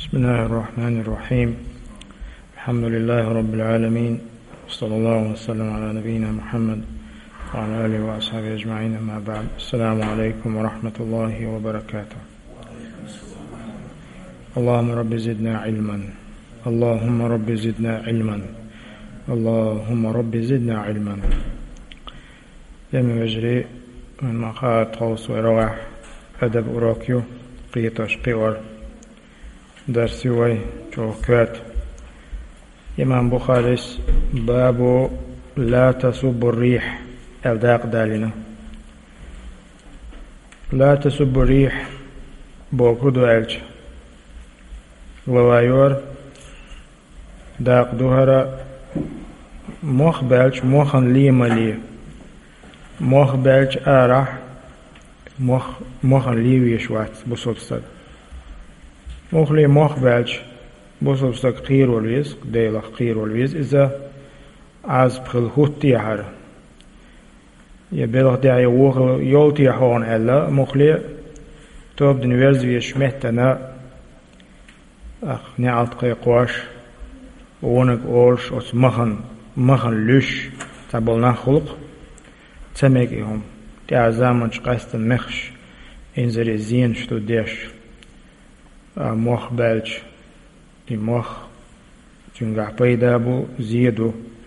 بسم الله الرحمن الرحيم. الحمد لله رب العالمين، صلى الله وسلم على نبينا محمد وعلى آله وأصحابه أجمعين، أما بعد. السلام عليكم ورحمة الله وبركاته. اللهم رب زدنا علما، اللهم رب زدنا علما، اللهم رب زدنا علما. لما مجري من مقاط خوص وروح أدب أراكيو قيتش قوار درسي وي جوكات إمام بخاريس باب لا تسب الريح الداق دالنا. لا تسب الريح بوكودو ألج ووايور داق دوهرا موخ بلج موخن لي ملي موخ بلج آرح موخن لي ويشوات بصوبستك موخلي موخ بلج بصوبستك قير والويز ديلخ قير والويز إذا عز بخل هوتي حر يبلغ داعي ووخ يولتي حون ألا موخلي توب دنويرز ويشمهتنا نعط قيقواش ونك أولش أت مخن لش تبلنا خلق تميكيهم تعزامن شقاست المخش إنزري زين شتو ديش موخ بلج موخ تنقع بيدابو زيدو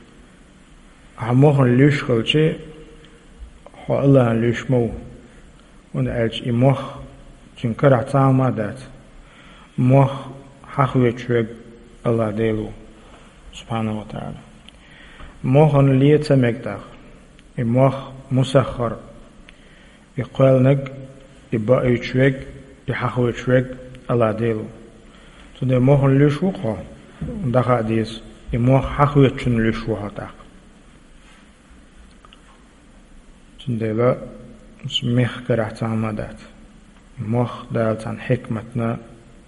موخن لش خلشي خو الله لش مو ونألج موخ تنكرع تعما دات موخ حخوة شوك الله ديلو سبحانه وتعالى. موخن ليه تمكتاخ موخ مسخر يقالنك يبقى يشوك يحخوة شوك الله ديلو تده موخن ليش وقع دخا ديس موخ حخوة شن ليش وقع تاخ تده لا ميخ كرح تعمدات موخ دالتان حكمتنا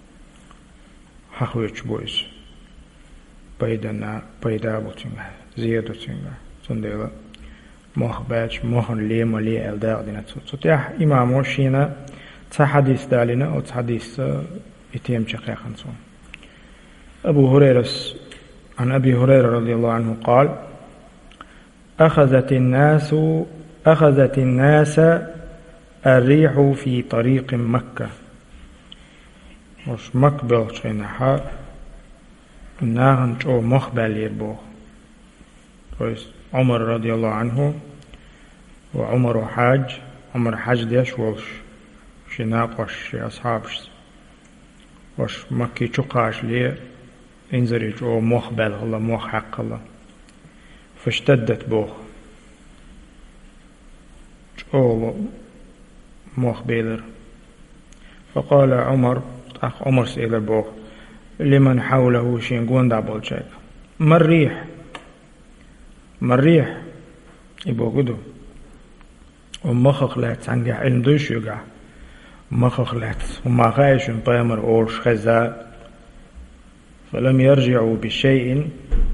حخوة شبويس بيدا بوتينغا زيادة تينغا تندلا موخ باج موخن لي ملي الداء دينا تتيح إمامو شينا تحديث دالنا أو تحديث إتيم شقيا خنصون. أبو هريرة عن أبي هريرة رضي الله عنه قال: أخذت الناس الريح في طريق مكة. وش مقبل شينها ناهن جو مخبل يربو. عمر رضي الله عنه وعمر حاج ديش ولش شناقش أصحابش وش مكي چقاش ليه انزري جو مخبل الله موخ حق الله فاشتدت بوخ جو مخبيلر فقال عمر سيلر بوخ لمن حوله شينقون دابل شيء ما الريح يبقى قدو ومخخ لات عنقع علم دوش يقع مخخ لات وما خايش بامر أورش خزاء فلم يرجعوا بشيء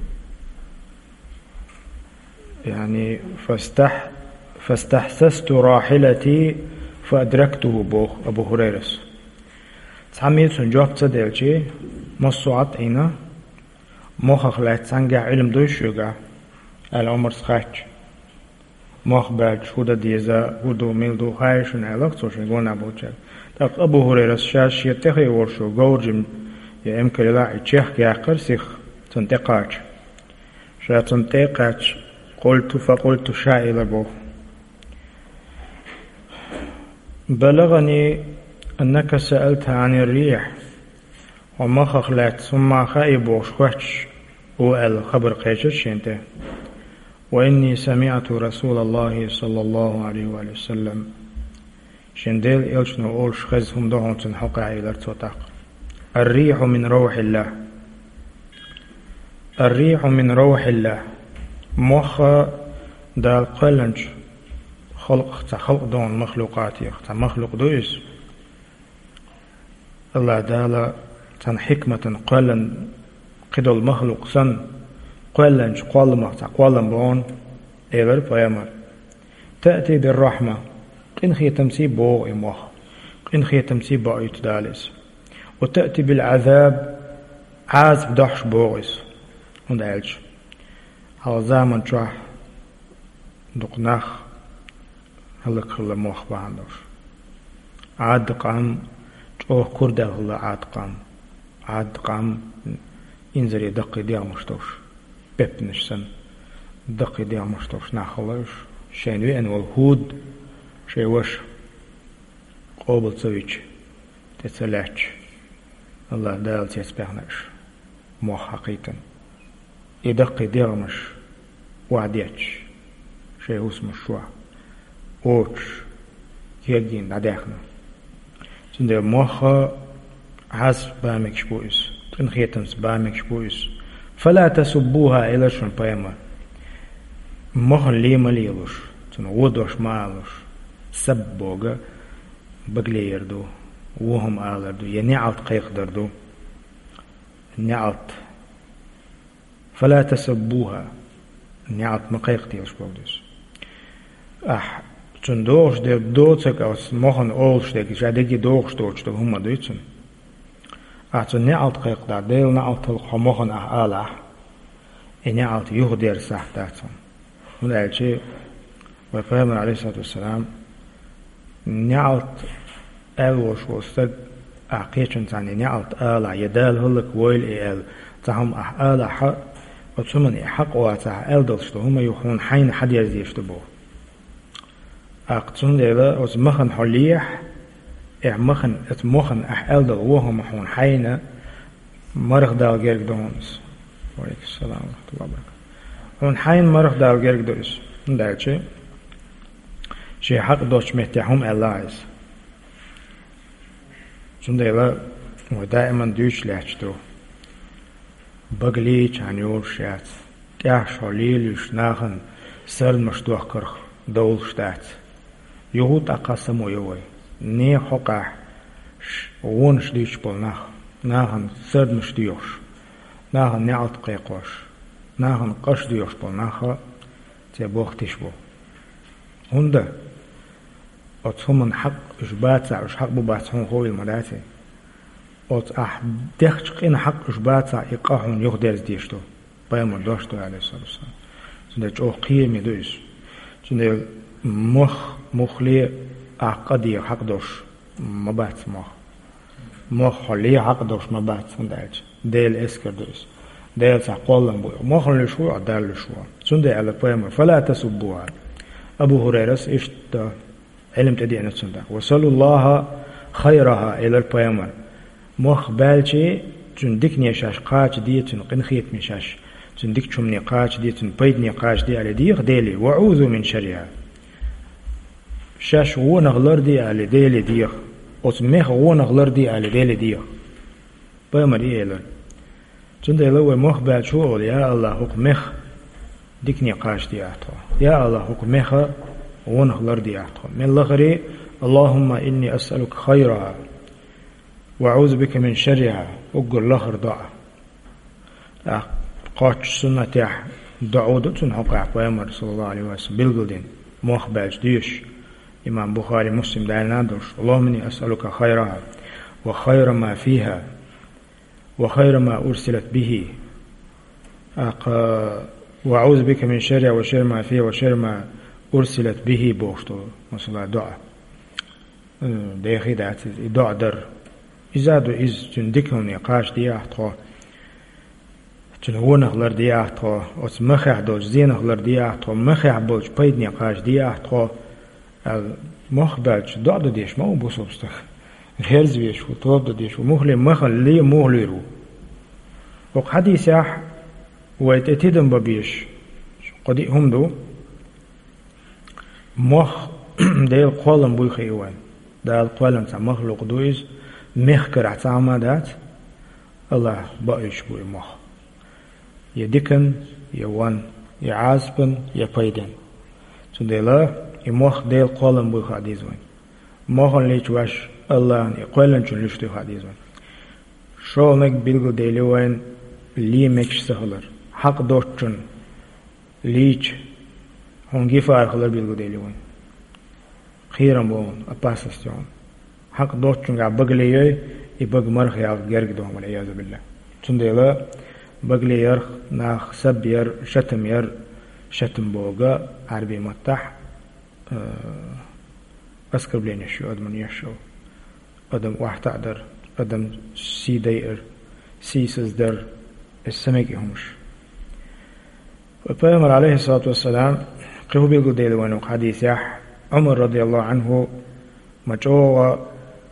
يعني فاستحسست راحلتي فأدركته بوخ أبو هريرة تعميت سنجوب تدلشي مصوعت عينا مخخ لات عنقع علم دوش يقع العمر سخاتش موخ باج هودا ديزا هودو ميلدو هايشون علاق توشن قولنا بوچل تاق أبو هريرة شاش يتخي ورشو قورجم يا إمكا للاعي تشيخ كاقر سيخ تنتقاش شا تنتقاش فقلت شائل بو بلغني أنك سألت عن الريح وما خخلات ثم خايبو شوش وقال خبر قيشش انت وإني سمعت رسول الله صلى الله عليه وسلم شنديل إلشنو أولش خزهم دهون تنحقع إلى ارتوتاق الريح من روح الله الريح من روح الله مخ دال قلنج خلق دون مخلوقاتي مخلوق دويس الله دال تن حكمة قلن قدل مخلوق سن قلنج قلمة قلم بون إيبر فيمر تأتي بالرحمة إن خي تمسي بو إموخ إن خي تمسي بو يتدالس وتأتي بالعذاب عاز بدحش بوغيس وندعلش على زمن شوح دقناخ هلك خلا موخ باندوش عاد قام جوه كرده هلا عاد قام إنزري دقي ديا مشتوش بيبنش سن دقي ديا مشتوش ناخلاش شينوي أن والهود شي وش قوبل سويتش تتسلعش الله دال تيسبحناش مو حقيقة يدقي ديا مش وعديتش شي هو اسمه شوا اوتش كيجين دادخنا سندر موخ عز بامك شبويس تنخيتنس بامك شبويس فلا تسبوها إلى شن بايما موخ لي مليلوش تنودوش مالوش سبوغا بغلي يردو وهم آلردو ينعط قيق دردو نعط فلا تسبوها نعط مقيق تيوش بوديس تندوش دير دوتك أو موخن أولش ديك جاديكي دوش دوش هما دويتن نعط قيق دا ديل نعط تلقى موخن آلح نعط يهدير صح داتن هنا الشيء وفهمنا عليه الصلاة والسلام نعط ألوش وستد أعقيتشن تاني نعط آلح يدال هلك ويل إيال تهم آلح وتسمن حق واتح ألدلشتو هما يخون حين حد يزيشتبوه أقتون ليلا وتمخن حليح مخن اتمخن ألدل وهم حون حين مرخ دال جيرك دونس وعليك السلام ورحمة الله وبركاته حون حين مرخ دال جيرك دوس ندعي شي حق دوش مهتهم ألايز تون ليلا ودائما دوش لحشتو بغلي چانيور شات تاح شوليل يشناخن سل مشتوح كرخ دول شتات يهود أقاسمو يوي ني حقا ونش ديش بول ناخن سرد مش ديوش ناخن نعط قيقوش ناخن قش ديوش بول ناخا تيبوخ تشبو هنده أتهمن حق إشباتع إش حق بباتعون خوي المداتي دخشقين حق إشباتع إقاحون يخدرز ديشتو بايمون دوشتو عليه الصلاة والسلام سنده جو قيمي دوش سنده مخلي عقدي حق دوش مبات مخ خلي حق دوش مبات سنده ديل اسكر دوش ديل ساقولن بوي مخلي شو ديل شو سنده على بايمون فلا تسبوها أبو هريرة إشت علم تدين سنده وصلوا الله خيرها إلى البايمون مخ بالشي تندك نيشاش قاش دي تنقنخيت ميشاش تندك شم نقاش دي تنبيد نقاش دي على ديغ ديلي وعوذ من شرها شاش ونغلر دي على ديلي ديغ وتميخ ونغلر دي على ديلي ديغ بايمر إيلر تندي لو مخ بالشو يا الله حكمخ ديك نقاش دي أعطى يا الله حكمخ ونغلر دي أعطى من الغري اللهم إني أسألك خيرها وأعوذ بك من شرها أقول لخر ضاع قاتش سنة دعوة تنحق بيامر صلى الله عليه وسلم بالقلدين مخباج ديش إمام بخاري مسلم دعنا دوش اللهم إني أسألك خيرها وخير ما فيها وخير ما أرسلت به وأعوذ بك من شرها وشر ما فيها وشر ما أرسلت به بوشتو مثلا دعاء ديخي دعاء در إزادو إز تندكهم نقاش دي أحطو تنهونه لر دي أحطو وتمخح دوش زينه لر دي أحطو مخح بوش بيد نقاش دي أحطو المخبالش دعدو ديش ما هو بوصوبستخ الهرز بيش وطوب ديش ومخلي مخل لي مخلي رو وق حديث يح ويتأتيدن ببيش قدي هم دو مخ ديل قولن بوي خيوان ديل قولن تا مخلوق دويز مخكر اعتمادات الله بايش بوي مخ يدكن يوان يعازبن يبايدن تندلا يمخ ديل قولن بوي خاديزوين مخن ليش واش الله يقولن شن لشتو خاديزوين شولنك بيلغو ديلوين لي مكش سهلر حق دوشن ليش هونجي فارخلر بيلغو ديلوين خيرا بون أباسستيون حق دوشن قا بغليوي يبغى مرخ يا جرق دوم والعياذ بالله تنديلا بغلي ير ناخ سب ير شتم بوغا عربي متح أسكر بلين يشو أدم يشو أدم واحد تعدر أدم سي داير سيسز در السميك همش وبيغمر عليه الصلاة والسلام قهو بيقول ديل وانو حديث يح عمر رضي الله عنه مجوغ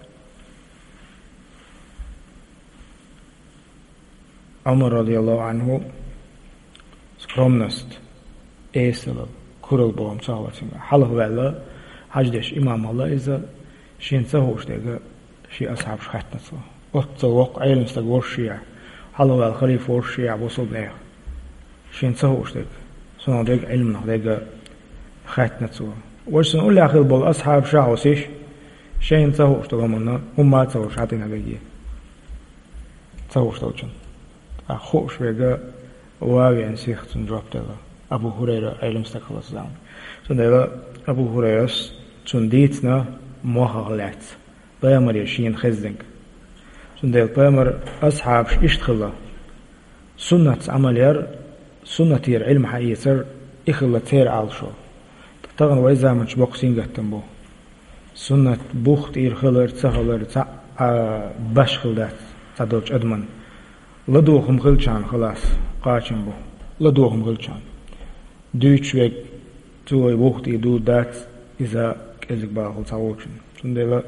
عمر رضي الله عنه سكرمنست ايسل كورل بوهم صحوة حلق وعلا حجدش إمام الله إذا شين سهوش ديگه شي أصحاب شخاتنا صلا وقت علم استقور الشيع حلق وعلا خليفة الشيع وصل بيه شين سهوش ديگه سنو ديگ علم ديگه خاتنا صلا وش نقول لأخي البول أصحاب شعوسيش شين سهوش ديگه هم ما تسهوش عطينا ديگه تسهوش دوچن خوش بيگه واوي انسيخ تنجواب ديگه أبو هريرة علم استقل السلام سندلا أبو هريرة سنديتنا موهغلات بيامر يشين خزنك سندل بيامر أصحاب إشتخلا سنة عملير سنة ير علم حقيقر إخلا تير عالشو تغن وإذا من شبق سينغتن بو سنة بوخت إير خلر تسخلر باش خلدات تدوش أدمن لدوهم خلچان خلاص قاچن بو لدوهم خلچان دوش ويك توي وقت يدو دات إذا كذب باخل تعوشن سندلا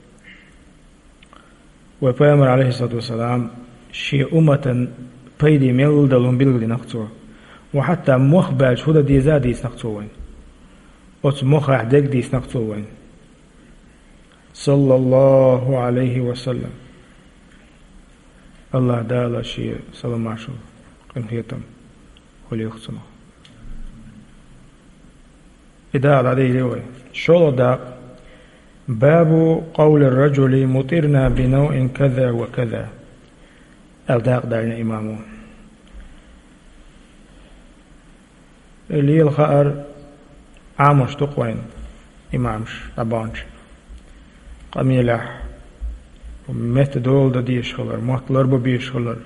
وبيامر عليه الصلاة والسلام شي أمة بيدي ميل دلهم بلغ نقطو وحتى مخ باج هدا ديزا ديس نقطوين وت مخ أحدق ديس نقطوين صلى الله عليه وسلم الله دالا شي سلام عشو قم هيتم ولي اختصنا إذا عليه رواية شو دا باب قول الرجل مطرنا بنوع كذا وكذا الداق دارنا إمامه اللي الخائر عامش تقوين إمامش أبانش قميلح ومت دول دا ديش خلر مطلر ببيش خلر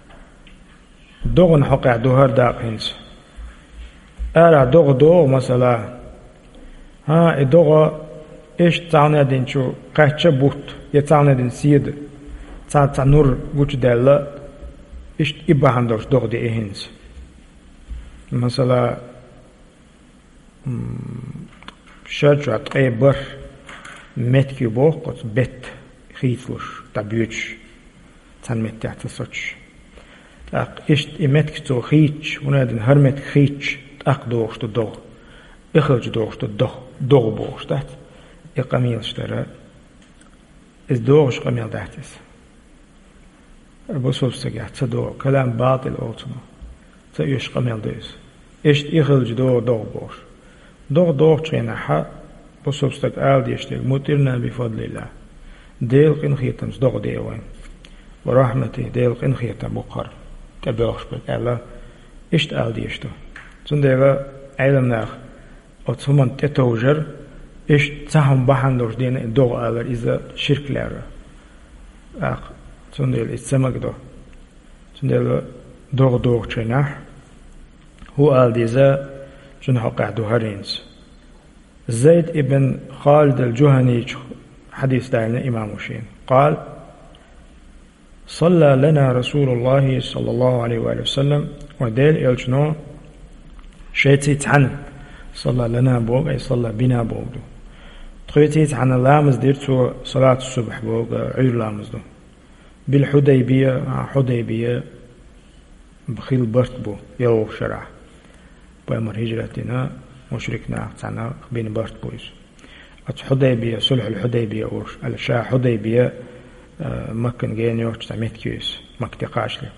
دوغن حقع دوهر داق هنس أرى دوغ مثلا ها إدوغا إيش تعنا دين شو قاتش بوت يتعنا دين سيد تعنا نور وش دالله إيش إبهاندوش دوغ دي إهنس مثلا شجعت قبر متكي بوقت بيت خيثوش تبيوش تان مت تحت الصوتش تاق إيش إمتك تو خيتش ونادن هرمت خيتش تاق دوغش دوغ إخرج دوغش دوغ بوغش تحت إقاميل اشترى إز دوغش قميل تحتس البصوب سجع تصدوغ كلام باطل أوتنا تأيش قميل ديس إيش إخرج دوغ بوغش دوغ تشينا حا بصوب سجع آل ديشتك مطرنا بفضل الله ديل قن خيتم دوغ ديوين ورحمته ديل قن خيتم بقر تبوغش بك الله إشت آل ديشتو تنديغا علم ناخ أتصمن تتوجر إيش تسهم بحندوش دين دوغ آلر إذا شرك لارا تنديل إتسمك دو تنديل دوغ تشيناح هو آل ديزا جنحو قعدو هرينز زيد ابن خالد الجهني حديث دعنا إمام شين قال صلى لنا رسول الله صلى الله عليه وآله وسلم وديل إلجنو شيتي تحن صلى لنا بوغ أي صلى بنا بوغ دو تخيتي تحن لامز ديرتو صلاة الصبح بوغ عير لامز دو بالحديبية بخيل برت بو يو شرع بأمر هجرتنا مشركنا تاعنا بين برت بويس حديبية صلح الحديبية أوش الشاه حديبية مكن جينيو تسميت كيس مكتقاش لي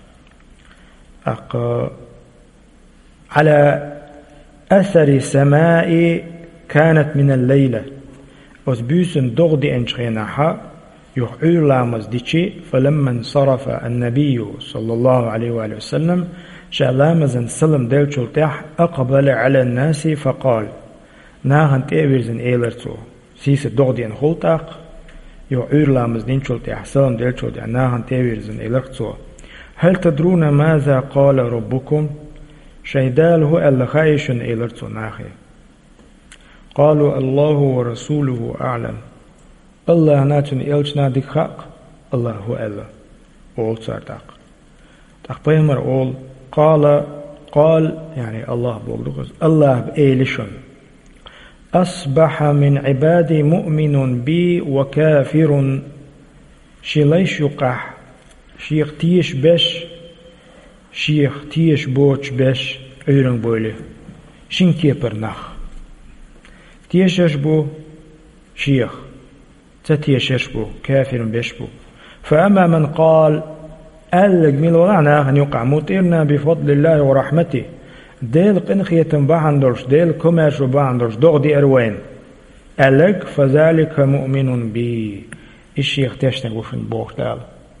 على أثر سماء كانت من الليلة وزبيسن دغدي انشغيناها يحيل لامز ديشي فلما انصرف النبي صلى الله عليه وآله وسلم شالامزن سلم ديل شلتاح أقبل على الناس فقال ناهن تيبرزن إيلرتو سيس دغدي انخلتاق يعير لامز دينشولت احسان ديلشولت ناهن تيويرزن الرقصو هل تدرون ماذا قال ربكم شيدال هو اللي خايشن الرقصو ناخي قالوا الله ورسوله أعلم الله ناتن إلشنا ديك حق الله هو الله أول صارتاق تقبيمر أول قال يعني الله بولغز الله بإيلشن أصبح من عبادي مؤمن بي وكافر شليش يقح شيخ تيش بش شيخ تيش بوش بش عيرن بولي شين كيبر نخ تيشش بو شيخ تتيشش بو كافر بش بو فأما من قال ألق من الوضعنا أن يقع مطيرنا بفضل الله ورحمته ديل قنخية بحندرش ديل كماش بحندرش دغدي أروين ألق فذلك مؤمن بي الشيخ تشتن وفن بوش دال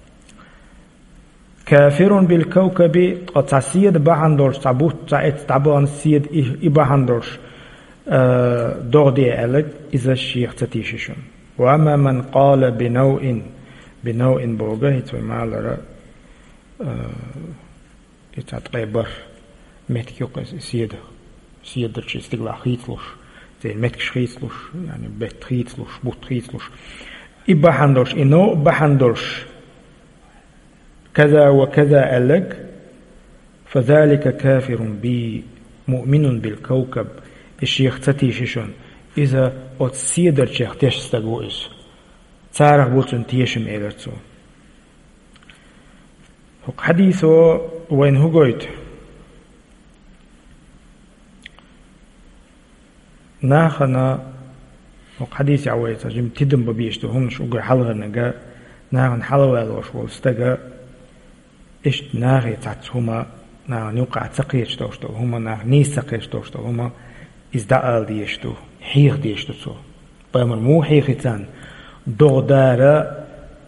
كافر بالكوكب قد سيد بحندرش تعبوت تعبان سيد إبحندرش دغدي ألق إذا الشيخ تتيششن وأما من قال بنوء بوغه يتوي مالرا يتعطيبر متك يقص سيدر شي استقلا خيتلوش زي متك خيتلوش يعني بيت خيتلوش بوت خيتلوش إبحندرش إنو بحندرش كذا وكذا ألق فذلك كافر بي مؤمن بالكوكب الشيخ تتيششون إذا أتسيدر شيخ تشستقوئس تارخ بوتن تيشم إلرتو هق حديثو وين هو قويت ناخنا هق حديث عويتا جم تدم ببيشتو همش وقر حلغنا ناخن حلوالوش والستقا إشت ناغي تعتهما ناغن يوقع تقيش توشتو هما ناغ نيس تقيش توشتو هما إزداء ديشتو حيخ ديشتو تو بامر مو حيختان دغدارا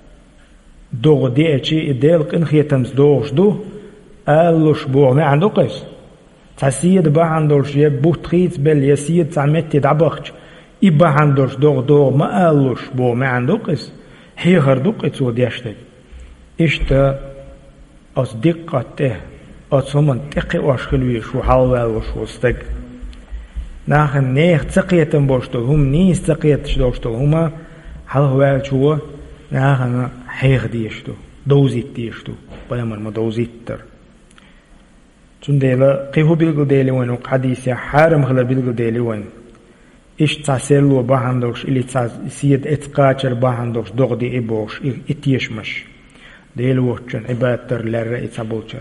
دغديتشي إديل قنخية تمز دوغشدو ألوش بوغ ما عنده قيس تسيد با عندوش يبوت خيت بل يسيد تعمت دعبخش إبا عندوش دوغ ما ألوش بوغ ما عنده قيس حيخر دو قيس وديشتك إشتا أص دقته أص همن تقي واشخلويش وحاول وشوستك ناخن نيخ تقيتن بوشتو هم نيس تقيتش دوشتو هما حال هو شو ناخن حيخ ديشتو دوزيت ديشتو بيامر ما دوزيتر تنديلا قيهو بيلقو ديلي وين وقحديث حارم خلا بيلقو ديلي وين إيش تسيلو باهندوش إلي تسيد إتقاتر باهندوش دغدي إبوش إتيشمش ديلو وچن عبادتر لرأي تبوشر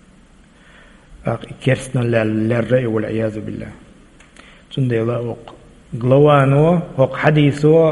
كرسنا لرأي والعياذ بالله تنديلا وق غلوانو وق حديثو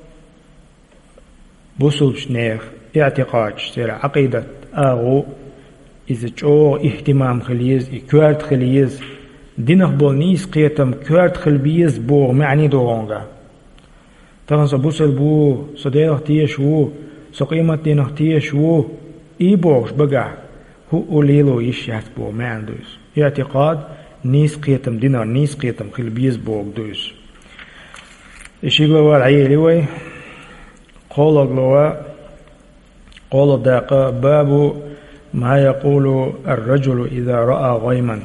بوصلش نيخ اعتقاد سير عقيدة أغو إذا جو اهتمام خليز كوارت خليز دينه بولنيس قيتم كوارت خلبيز بو معني دوغونغا تغنص بوصل بو صديق تيش وو سقيمة دينه تيش وو إيبوش بقع هو قليلو يشيات بو معندوس اعتقاد نيس قيتم دينار نيس قيتم خلبيز بو دوس إشيغلوا العيلي قول داق باب ما يقول الرجل إذا رأى غيما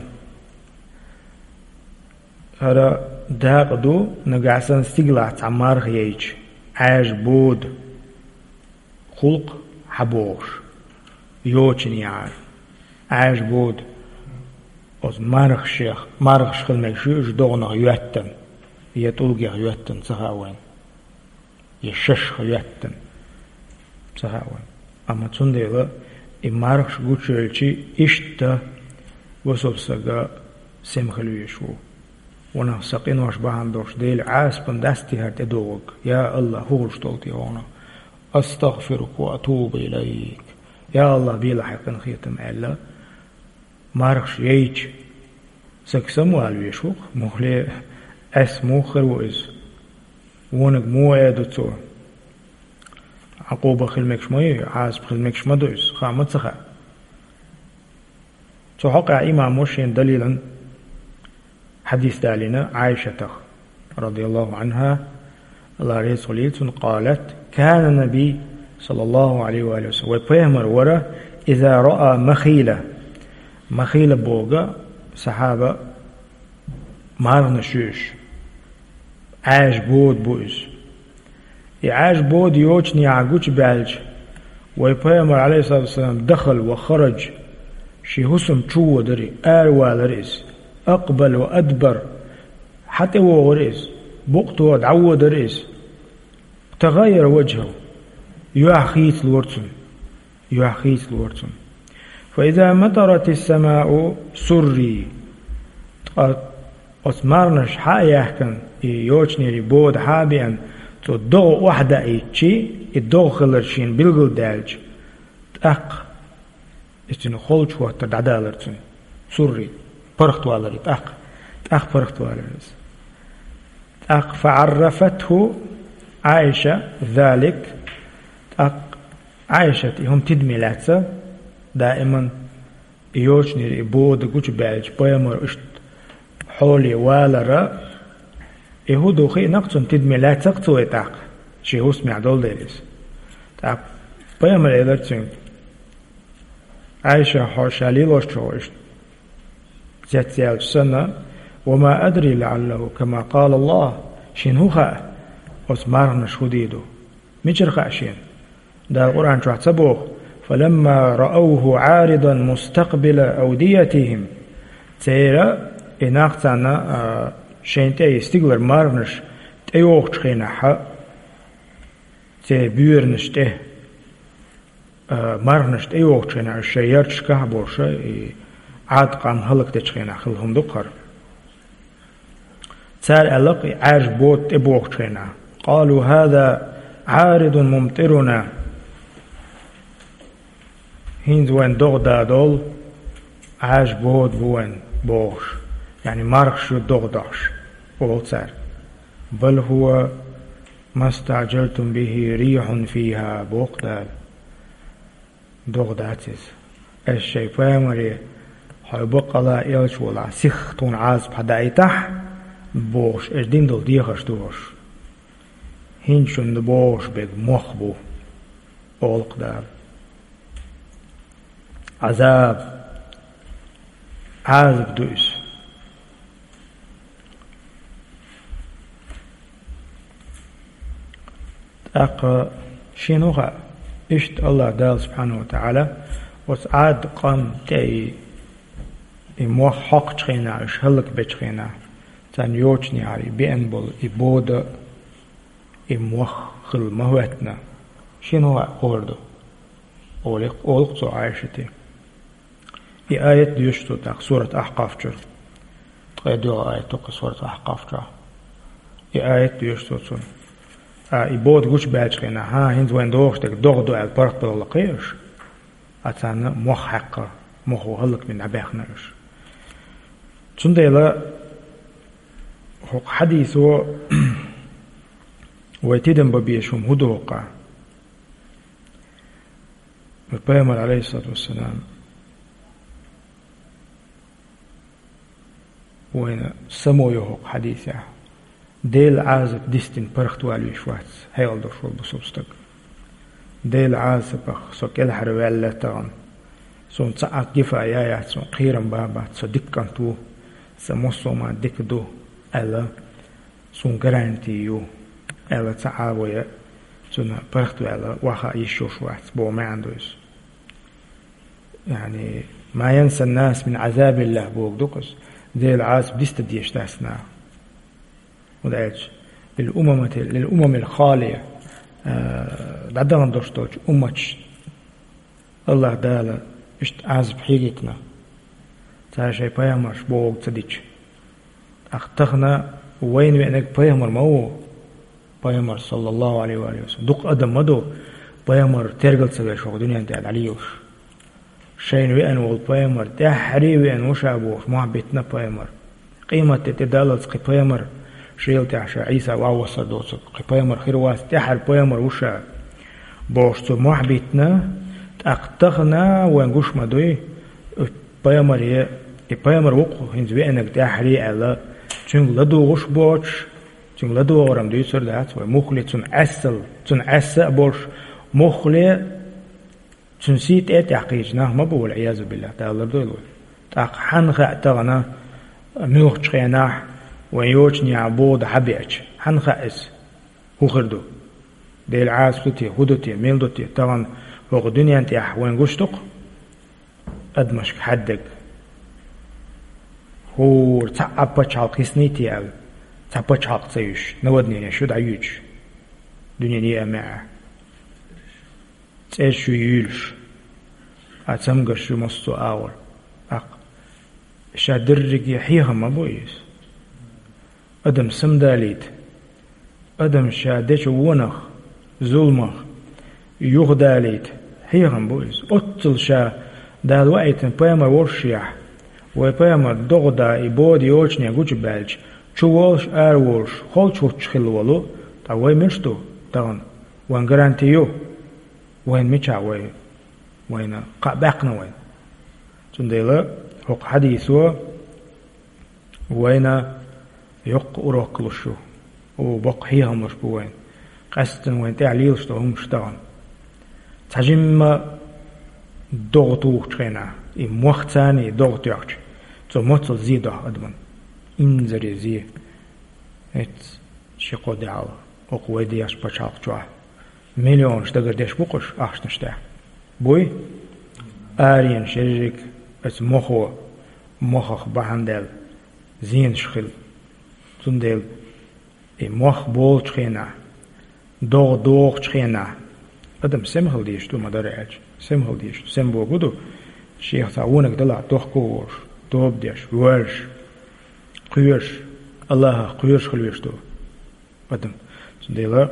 هذا داق دو نقعسن استقلع تعمار خيج عاج بود خلق حبوش يوچن يعرف عاج بود از مرخ شيخ مرخ شخل مكشوش دوغنا يوتن يتولقي يوتن سهاوين يشش يوتن سهاوين أما تنديلا إمارخ شغوشيلشي إشتا وصبسغا سمخلو يشو ونا سقين واش باهندوش ديل عاسبن دستي هرت ادوغك يا الله هورش طولتي وانا أستغفرك وأتوب إليك يا الله بيلا حقن خيتم ألا مارخش ييج سكسمو الويشوق مخلي اسمو خروز ونق مو ادتو عقوبة خلمك شمي عاسب خلمك شمدوس خامت سخا تحقق إمام موشين دليلا حديث دالنا عائشة رضي الله عنها الله رسوليت قالت كان النبي صلى الله عليه وآله وسلم وبيهمر ورا إذا رأى مخيلة بوغا صحابة مارن شوش عاش بود بوز يعاش بود يوجني عقوش بالج وبيهمر عليه الصلاة والسلام دخل وخرج شي هسم تشو دري والرئيس أقبل وأدبر حتى هو رئيس بوقته دعوة رئيس تغير وجهه يحخيت الورتون فإذا مطرت السماء سري أسمارنش حايحكن يوشني ريبود حابيا تدغ واحدة ايتشي الدغ خلرشين بلغل دالج تأق استنو خلج هو تدعدالرتون سري برخت والري تأق برخت والري تأق فعرفته عائشة ذلك عائشة هم تدمي لاتسا دائما يوشني ريبود قوش بالج بيامر اشت حولي والرا يهودو خي نقصن تدمي لاتسا قطوة تاق شي هو سمع دول ديريس تاق بيامر إلرتين عائشة حوشالي لوشتوش زيال سنة وما أدري لعله كما قال الله شين هوخا أسمارنا شهديدو مجرخ شين دا القرآن شو حسبوه فلما رأوه عارضا مستقبل أوديتهم تيرا إناقتنا شينتي يستقبل مارنش تيوخ تخينا حق تي بيرنش تيه مارنش تيوخ تخينا الشيارتش كهبوش عاد قام هلق تخينا خلهم دقر تار ألق عاج بوت تبوخ تخينا قالوا هذا عارض ممطرنا هينز وين دوغ دادول عاج بود بوين بوش يعني مارخ شو دوغ داش بولتسار بل هو ما استعجلتم به ريح فيها بوقدال دوغ داتيز الشيء فامري حيبق لا إلش ولا سيختون عاز بحدايتح بوش اجدين دول ديخش دوش هينشون دبوش بيد مخبو بولقدال عذاب عذاب دوس شنوها اشت الله دال سبحانه وتعالى وسعاد قام تي موح حق تخينا اش هلك بتخينا تان يوچني عري بين بول يبود موح خل مهوتنا شنوها اوردو اولق تو عايشتي آية ديشتو تاق سورة أحقاف جر تقيدو آية توق سورة أحقاف جر آية ديشتو تون يبود قوش باج خينا ها هنز وين دوغش تاق دوغ دو البرق باللقيش أتانا موخ حقا موخو هلق من عباخناش تون ديلا حديثو ويتدن ببيشهم هدوقا البيامر عليه الصلاة والسلام وين سمويه حديثه ديل عازب ديستن برخت والي شواتس هيل دوشول بسوستك ديل عازب سوك الحر ولا تغن سون ساعات جفا يا سون قيرن بابا سو دكان تو سموسو ما دك دو الا سون غرانتيو الا تعاوية سون برخت ولا واخا يشو شواتس بو ما عندوش يعني ما ينسى الناس من عذاب الله بوك دوكس دي العاصب ديست ديش تاسنا ودايش للأمم الخالية دعدان دوشتوش أمتش الله دالا اشت عازب حيقتنا تاري شاي بيامرش بوك تديش اختخنا وين وينك بيامر مو بيامر صلى الله عليه وآله وسلم دوق أدم مدو بيامر ترقل سبيل شوق دنيا انتعد عليوش شين وين والبيامر تحري وين وشابوش محبتنا بيامر قيمة تدالل سقي بيامر شيل تعشى عيسى وعوصر دوسك قي بيامر خيرواس تحر بيامر وشا بوش محبتنا تأقتخنا وينقوش مدوي بيامر وقو هنز وينك تحري على تشنق لدو غش بوش تون لدوغرم دي سر دات ومخلي تون أسل بولش مخلي تون سيت عقيجنا ما بقول عياذ بالله تعالى دول تاق حنخ تغنا ميوخ تخينا ويوچني عبود حبيج حنخ اس هو خردو ديل عاسوتي هدوتي ميلدوتي طبعا فوق الدنيا انت وين قشتق ادمشك حدك هو تعبا شالقسنيتي او تعبا شالقسيش نودني شو دعيوش دنيا دي امعه تسير شو يولش اتسمقر شو مستو اول اق شادرق يحيها ما بويس ادم سمداليت ادم شادش ونخ ظلمه يغداليت حيهم بويس اتل شا دال وقت بيما ورشيح وبيما دغدا يبود يوشني غوش بالج شو ولش ولش خول شو تشخلولو تا وي مشتو تاون وان غرانتيو وين ميشا وين قبقنا وين تنديلا حق حديثو وين يق أوراكلشو وبق حيها مش بوين قصدن وين تعليل شتهم شتغن تجمع ضغطوك تغنى موختاني ضغط يحج تو مطل زيده أدمن إنزري زي ات شقو دعال وقوي دياش بشاق جواه مليون شتغر ديش بقش أحش نشتاح بوي آرين شريك اس مخخ بحندل زين شخل تندل مخ بول تخينا دوغ تخينا ادم سمهل ديش تو مدرعج سمهل ديش سمبو قدو شيخ تعونك دلع دوخ دوب ديش ورش قيوش الله قيوش خلوش تو ادم تندل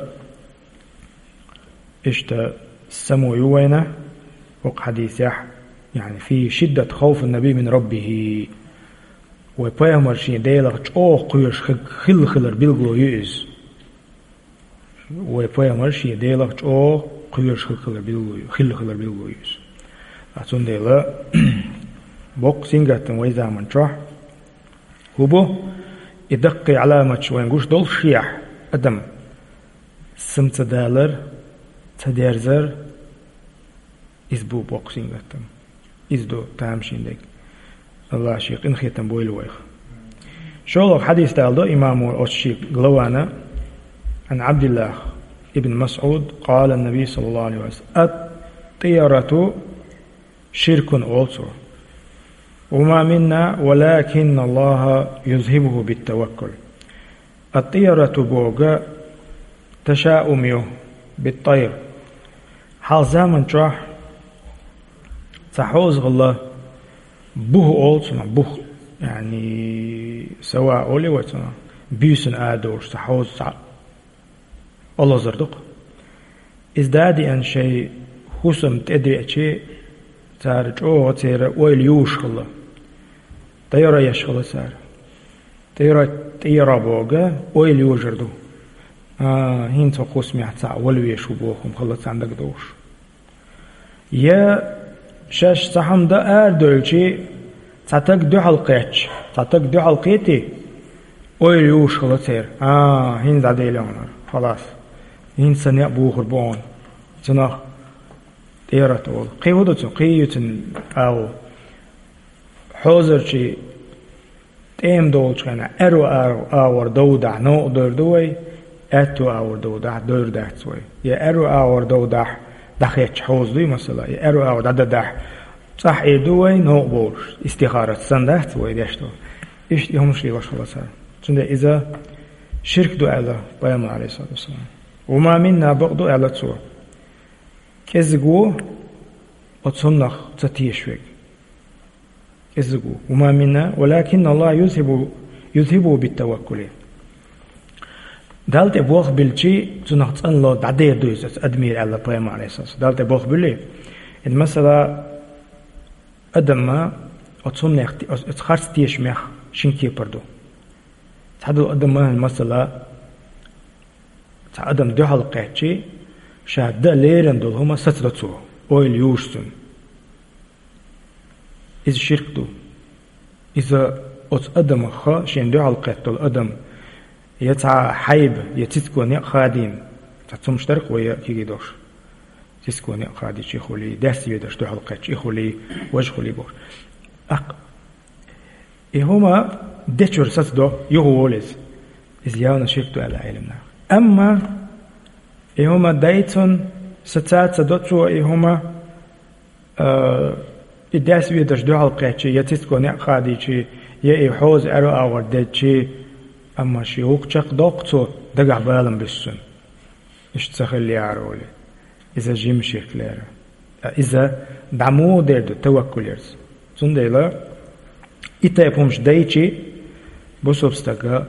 اشتا سمو يوينه وق حديث يعني في شدة خوف النبي من ربه وبيامر شيء ديلغ أو قيش خلر بيلغو يئز وبيامر شيء ديلغ أو قيش خلر بيلغو يئز أتون ديلا بوق سينغتن ويزا من شرح هو يدقي علامة وين قوش دول شيح أدم سمت دالر تديرزر إزبو بوق سينغتن إزدو تامشين ديك الله شيخ إن خيتن بويل ويخ شولوك حديث تالدو إمام الشيخ غلوانا عن عبد الله ابن مسعود قال النبي صلى الله عليه وسلم الطيرة شرك also وما منا ولكن الله يذهبه بالتوكل الطيرة بوغا تشاؤميو بالطير حال زمن تروح تحوز الله بوه أولتنا بوه يعني سواء أولي وتنا بيسن آدورش تحوز الله زردق إزدادي أن شيء حسم تدري أشي تارج أو تيرا ويل يوش الله تيرا يشغل سار تيرا بوغا ويل يوجردو هين تقوس ميحتاع ولو يشو بوخم خلص عندك دوش يا شاش صحم دا دولشي تعتق دو حلقيتش تعتق دو حلقيتي ويل يوش خلصير هين زادي لونر خلاص هين سنيا بوخر بون تناخ تيرا تول قيودو قيوتن او حوزرشي تيم دولش كان ارو اور دودا نو دوي اتو اور دودا دور دحتوي يا ارو اور دودا دخيتش حوزدي مثلا يا ارو اور ددح صح يدوي نو بولش استخاره سندحت ويدشتو ايش هم شي واش خلاص تند اذا شرك دو الله بيان عليه الصلاه والسلام وما منا بغض على تصور كزغو وتصنخ تتيشوك كزغو وما منا ولكن الله يذهب بالتوكل دالت بوخ بالشي تنخ الله دعدير دويس ادمير الله بيان عليه الصلاه والسلام دالت بوخ باللي ان مثلا ادم وتصنخ اتخرس تيشمخ شنكي بردو تحدو ادم مثلا ادم دو حلقاتشي شاد ليرن دول هما سترتو اويل يوشتن إذا شركتو إذا أت أدم خا شين دو حلقات دول أدم يتع حيب يتسكون خادين تتم مشترك ويا كي دوش تسكون خادي شي خولي داس يدش دو حلقة شي خولي وجه خولي بور هما دشور ساتدو يهولز إذ ياونا شفتوا على علمنا أما هما دايتون ستات سدوتشو هما الداس يدش دو حلقة شي يتسكون خادي شي يحوز أرو أورد شي أما شي وقتك دوقتو دقع بالم بالسن إيش تخلي عرولي إذا جيم شيخ ليرا إذا دعمو ديردو توكل يرز سنديلا إتا يفهمش دايتشي بوسوبستاقا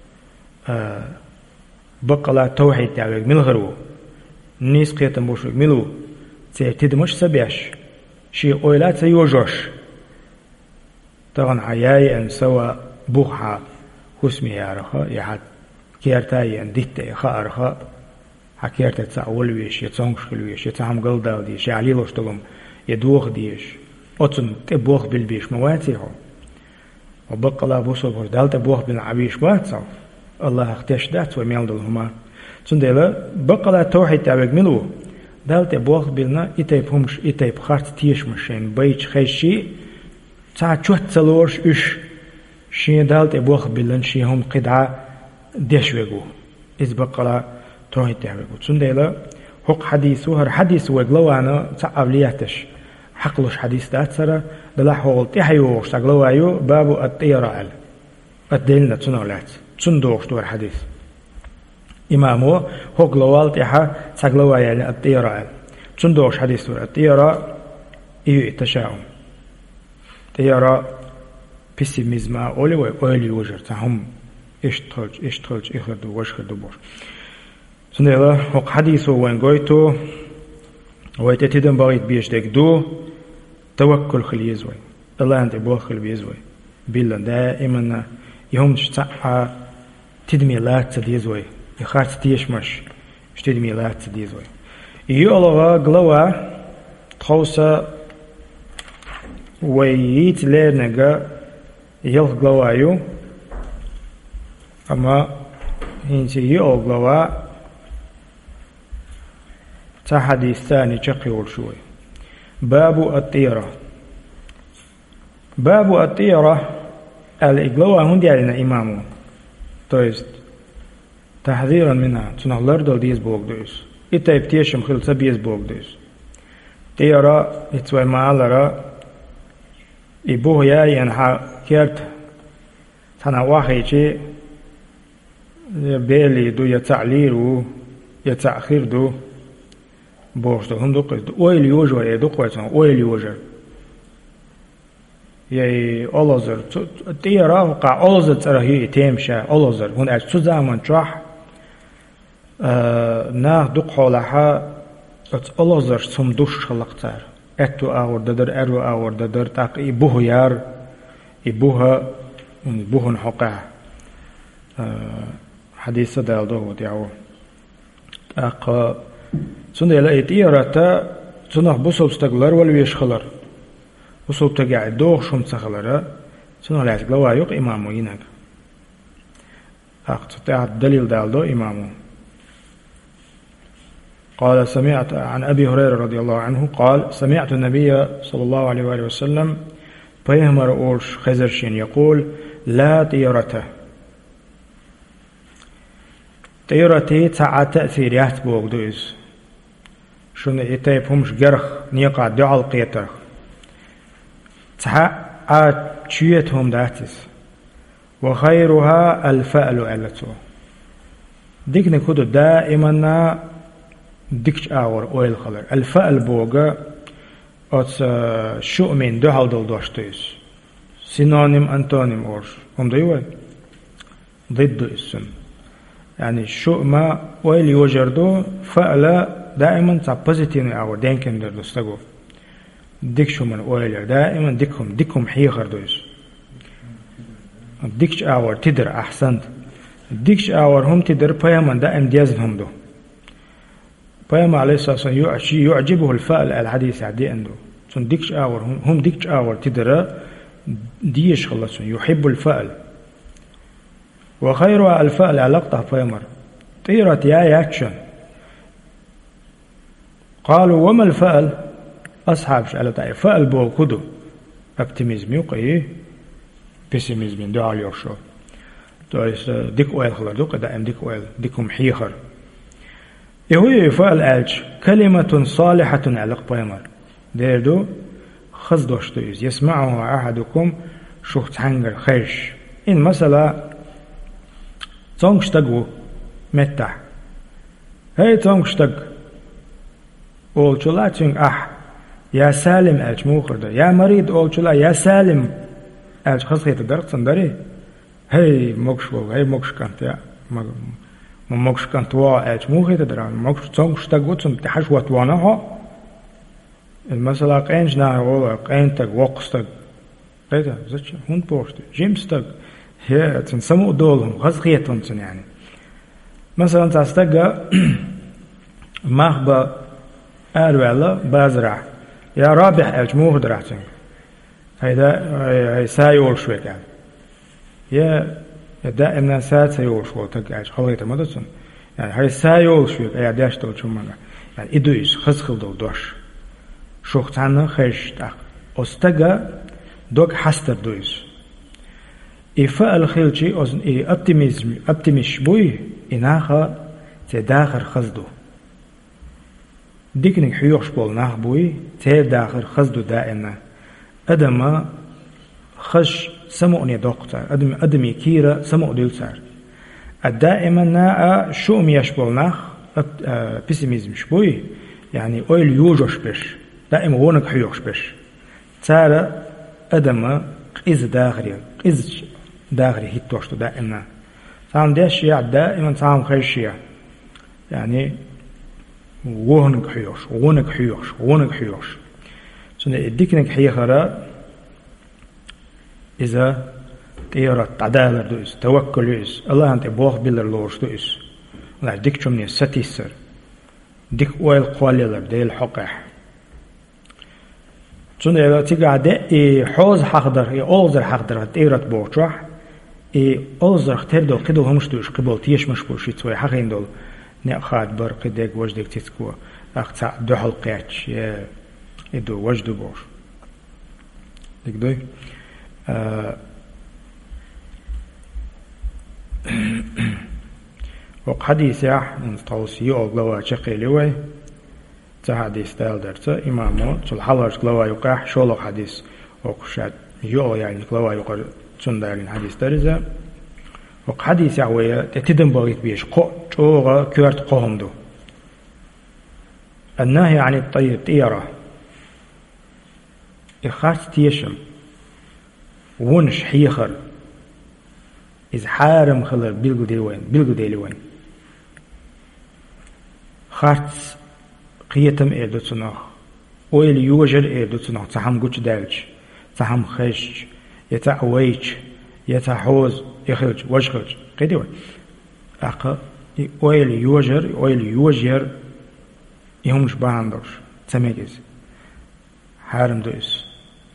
بقلا توحيد تعويق ملغرو نيس قيتن بوشوك ملو تيتد مش سبيش شي أويلات سيوجوش طبعا عياي أن سوا بوخا خسمي يارخا يحد كيرتاي أن ديتي خارخا حكيرتا تساول ويش يتصنقش ويش يتعم قلدال ديش يعليلوش تلوم يدوخ ديش أتن تبوخ بالبيش مواتيهو وبقلا بوسو بردال تبوخ بالعبيش واتسو الله اختيش دات وميالدل هما تنديلا بقلا توحيد تابق ملو دال تبوخ بالنا إتايبهمش إتايب خارت تيش مشين بيش خيشي تا چوت تلورش إش شين دال تبوخ بالن شي هم قدعة ديش ويقو إذ بقلا توحيد تابق تنديلا حق حديثو هر حديث ويقلوانا تعب لياتش حقلوش حديث دات سرا دلا حول تحيوش تقلوايو بابو الطيرال الدلنا تنولات تندوش دور حديث إمامو حق لوال تحا تقلوايا الطيرال تندوش حديث دور الطيرا إيو التشاؤم طيرا بيسيميزما أولي وجر تهم اشتغلج إخردو وشخردو بور سندلا حق حديثو وين قويتو ويتتدن بغيت بيش ديك دو توكل خليزوي الله أنت بوخ خليزوي بالله دائما يوم تشتاع تدميلات تديزوي يخارت تيشمش تدميلات تديزوي يولغا قلوا تخوصا وييت ليرنغا يلغ قلوايو أما هنسي يولغ قلوا حديث ثاني تقيول شوي باب الطيرة باب الطيرة الإقلوة هندي علينا إمامه تويست تحذيرا منها تنهلر دول ديز بوك دوس إتا يبتيشم خلصة بيز بوك دوس طيرة يتسوي معالرة إبوه ياي أنها كيرت تنا واحد بيلي دو يتعليرو يتأخير دو بوش هم دوقت اويل يوجر يدوقتون اويل يوجر يي اولازر تيرا وقع اولازر ترى تيمشا اولازر هون اج تو زمان تراح نا دوق حولها اولازر سم دوش خلقتار اتو اور ددر ارو اور ددر تاق يبوه يار يبوها بوهن حقا حديث دال دو دياو اق سنة لا يتيارتا سنة بوسوب ستغلر والويش خلر بوسوب تقع دوغ شم تخلر سنة لا يتقلوا يوق إمامو ينك أقتطع الدليل دالدو إمامو قال سمعت عن أبي هريرة رضي الله عنه قال سمعت النبي صلى الله عليه وآله وسلم بيهمر أورش خزرشين يقول لا طيرته طيرتي تاع تأثيريات بوغ دوز شون يتايبهمش جرخ نيقع دعال قيتر تحا تشيتهم داتس وخيرها الفأل ألتو ديك نكودو دائما ديكش آور أويل خلر الفأل بوغا أتس شؤمين دعال دل دوشتويس سينونيم أنتونيم أورش هم ديوه ضد السن يعني شؤما أويل يوجردو فأل دائما تابوزيتيف أو دينكن دردستغو ديكشو من أولير دائما ديكهم حيخر دويس ديكش أور تدر أحسنت ديكش أور هم تدر بياما دائم ديازهم دو بياما عليه الصلاة والسلام يعجبه الفأل الحديث عدي عنده سن ديكش أور هم ديكش أور تدر ديش خلصون يحب الفأل وخيرها الفأل علاقته فيمر طيرت يا ياتشن. قالوا وما الفأل؟ أصحاب شألتا فأل بول كدو optimism يقي pessimism دو على يوشو تويس ديك أويل خلر دوك دائم ديك أويل ديكم حيخر يهوي فأل ألج كلمة صالحة علق بيمر ديردو خزدوش تويز يسمعه أحدكم شوخت هنجر خيش إن مثلا تونغشتغو متح هاي تونغشتغ أولشلا تونغ يا سالم ألج موخرد يا مريض أولشلا يا سالم ألج خزخيت درق صندري هاي موكشو هاي موكش كانت يا موكش كانت وا ألج موخيت درق موكش تونغشتغو تم تحشوت وانها المسألة قينج ناهو قينتك وقستك قيتا زتش هون بوشت جيمستك هي تنسمو دولهم غزغيتهم يعني مثلا تستقى مخبا أرولا بازرع يا رابح أجموه درعتين هيدا سايول شوي كان يا دائما سايول شوي تقعد خليته مدرسون يعني هاي سايول شوي يا داش دول شو مانا يعني إدويس خزخل دول دوش شوختانا خيش تاق أستقى دوك حستر دويس إفا الخيلشي أوزن أبتميش بوي إناخا تداخر خزدو ديكنك حيوش بول ناخ بوي تداخر خزدو دائما أدما خش سمعني دوقتار أدمي كيرا سمع دلتار الدائما نا شوم يشبول ناخ بيسيميزم شبوي يعني أويل يوجوش بش دائما ونك حيوش بش تارا أدما قيز داخري هيتوشتو دائما سام داشيا دائما سام خيشيا يعني وونك حيوش سنة الديكنك حيخرا إذا تيرا تعدالر دويس توكل يويس الله أنت بوخ بيلر لورش دويس لا ديك شمني ستيسر ديك ويل قواليلر ديل حقح سنة إذا تيجا حوز حقدر أوزر حقدر تيرا بوشوح أوزر اختردو قدو همش دوش قبول تيش مشبول شيتوي حقين دول نأخذ بر قدك وجدك تسكوا أخذ دو حلقات يدو وجدو بوش ديك دوي وحديث يح من توصيه أغلوا شقي لوي تحديث تال درته إمامه تل حلش غلوا يقح شولق حديث وقشات يو يعني غلوا يقر تندارين حديث درزه وحديث يعوي تتدم بغيت بيش قوغا كورت قوهمدو النهي عن الطيب تيرا إخارت تيشم ونش حيخر إذ حارم خلر بيلغو ديلوين خارت قيتم إيردو تناخ ويل يوجر إيردو تناخ تحم قوش دالج تحم خيش يتعويج يتحوز يخرج وجخرج قديوي أقا ويل يوجر يهمش باندوش تميز حارم دويس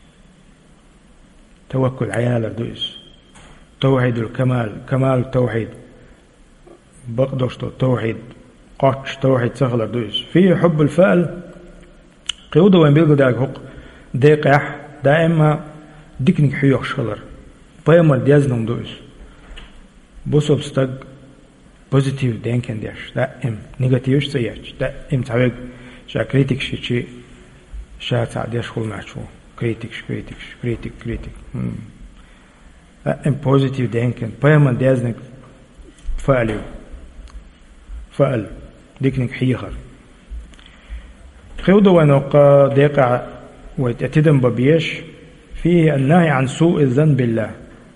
توكل عيال دويس توحيد الكمال كمال التوحيد بقدوش توحيد قاتش توحيد سخلر دويس في حب الفعل قيودة وين بيلقوا داك حق ديقح دائما ديكنك حيوخ شخلر بيامر ديازنهم دويس بوسوب ستاق بوزيتيف دينكن ديش دائم نيجاتيف سياج دائم تعويق شا كريتيك شي شا تعديش خل معشو كريتيك دائم بوزيتيف دينكن بيامر ديازنك فعل ديكنك حيخر خيودو ونوقع ديقع ويتأتدم ببيش فيه النهي عن سوء الظن بالله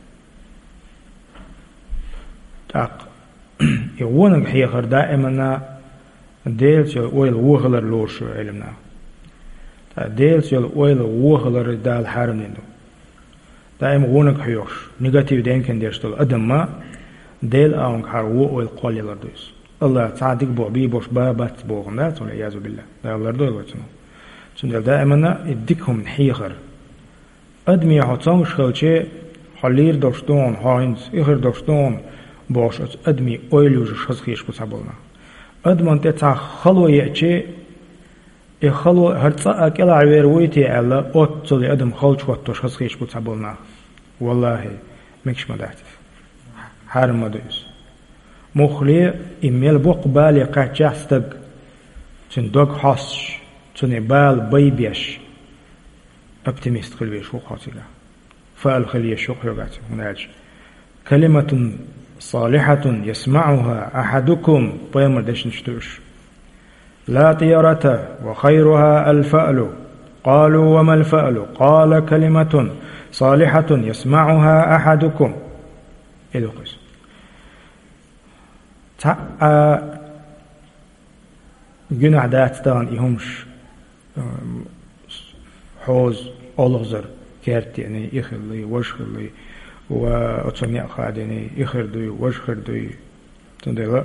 تاق يوونك حيخر دائما ديلس يويل وغلر لورشو علمنا ديلس يويل وغلر دال حارم نندو دائما وونك حيوش نيجاتيف دينكن ديشتول أدم ما ديل آونك حار وويل قولي لردويس الله تعديك بوعبي بوش بابات بوغنات والعياذ بالله دا الله ردوي واتنو سندل دائما يديكهم حيخر أدمي حطانش خلشي حلير دوشتون هاينز إخر دوشتون بوش أدمي أويلوج شخصيش بتصابلنا أدمن تتع خلو يأتي خلو هرتصا أكلا عويرويتي ألا أوتلي أدم خلش واتو شخصيش بتصابلنا والله مكش مدعتف حرم مدوس مخلي إميل بوق بالي قاچاستق تن دوغ حاسش تن بال بيبيش أبتميست خلوي شو خاطئة فال خليه شو خيوغات هناج كلمة صالحة يسمعها أحدكم بيمر دش نشتوش لا طيرة وخيرها الفأل قالوا وما الفأل قال كلمة صالحة يسمعها أحدكم إذا قس جنع دات دان يهمش حوز ألغزر كارت يعني يخلي وشخلي وأتصنع خاد يعني يخردوي وشخردوي تندلا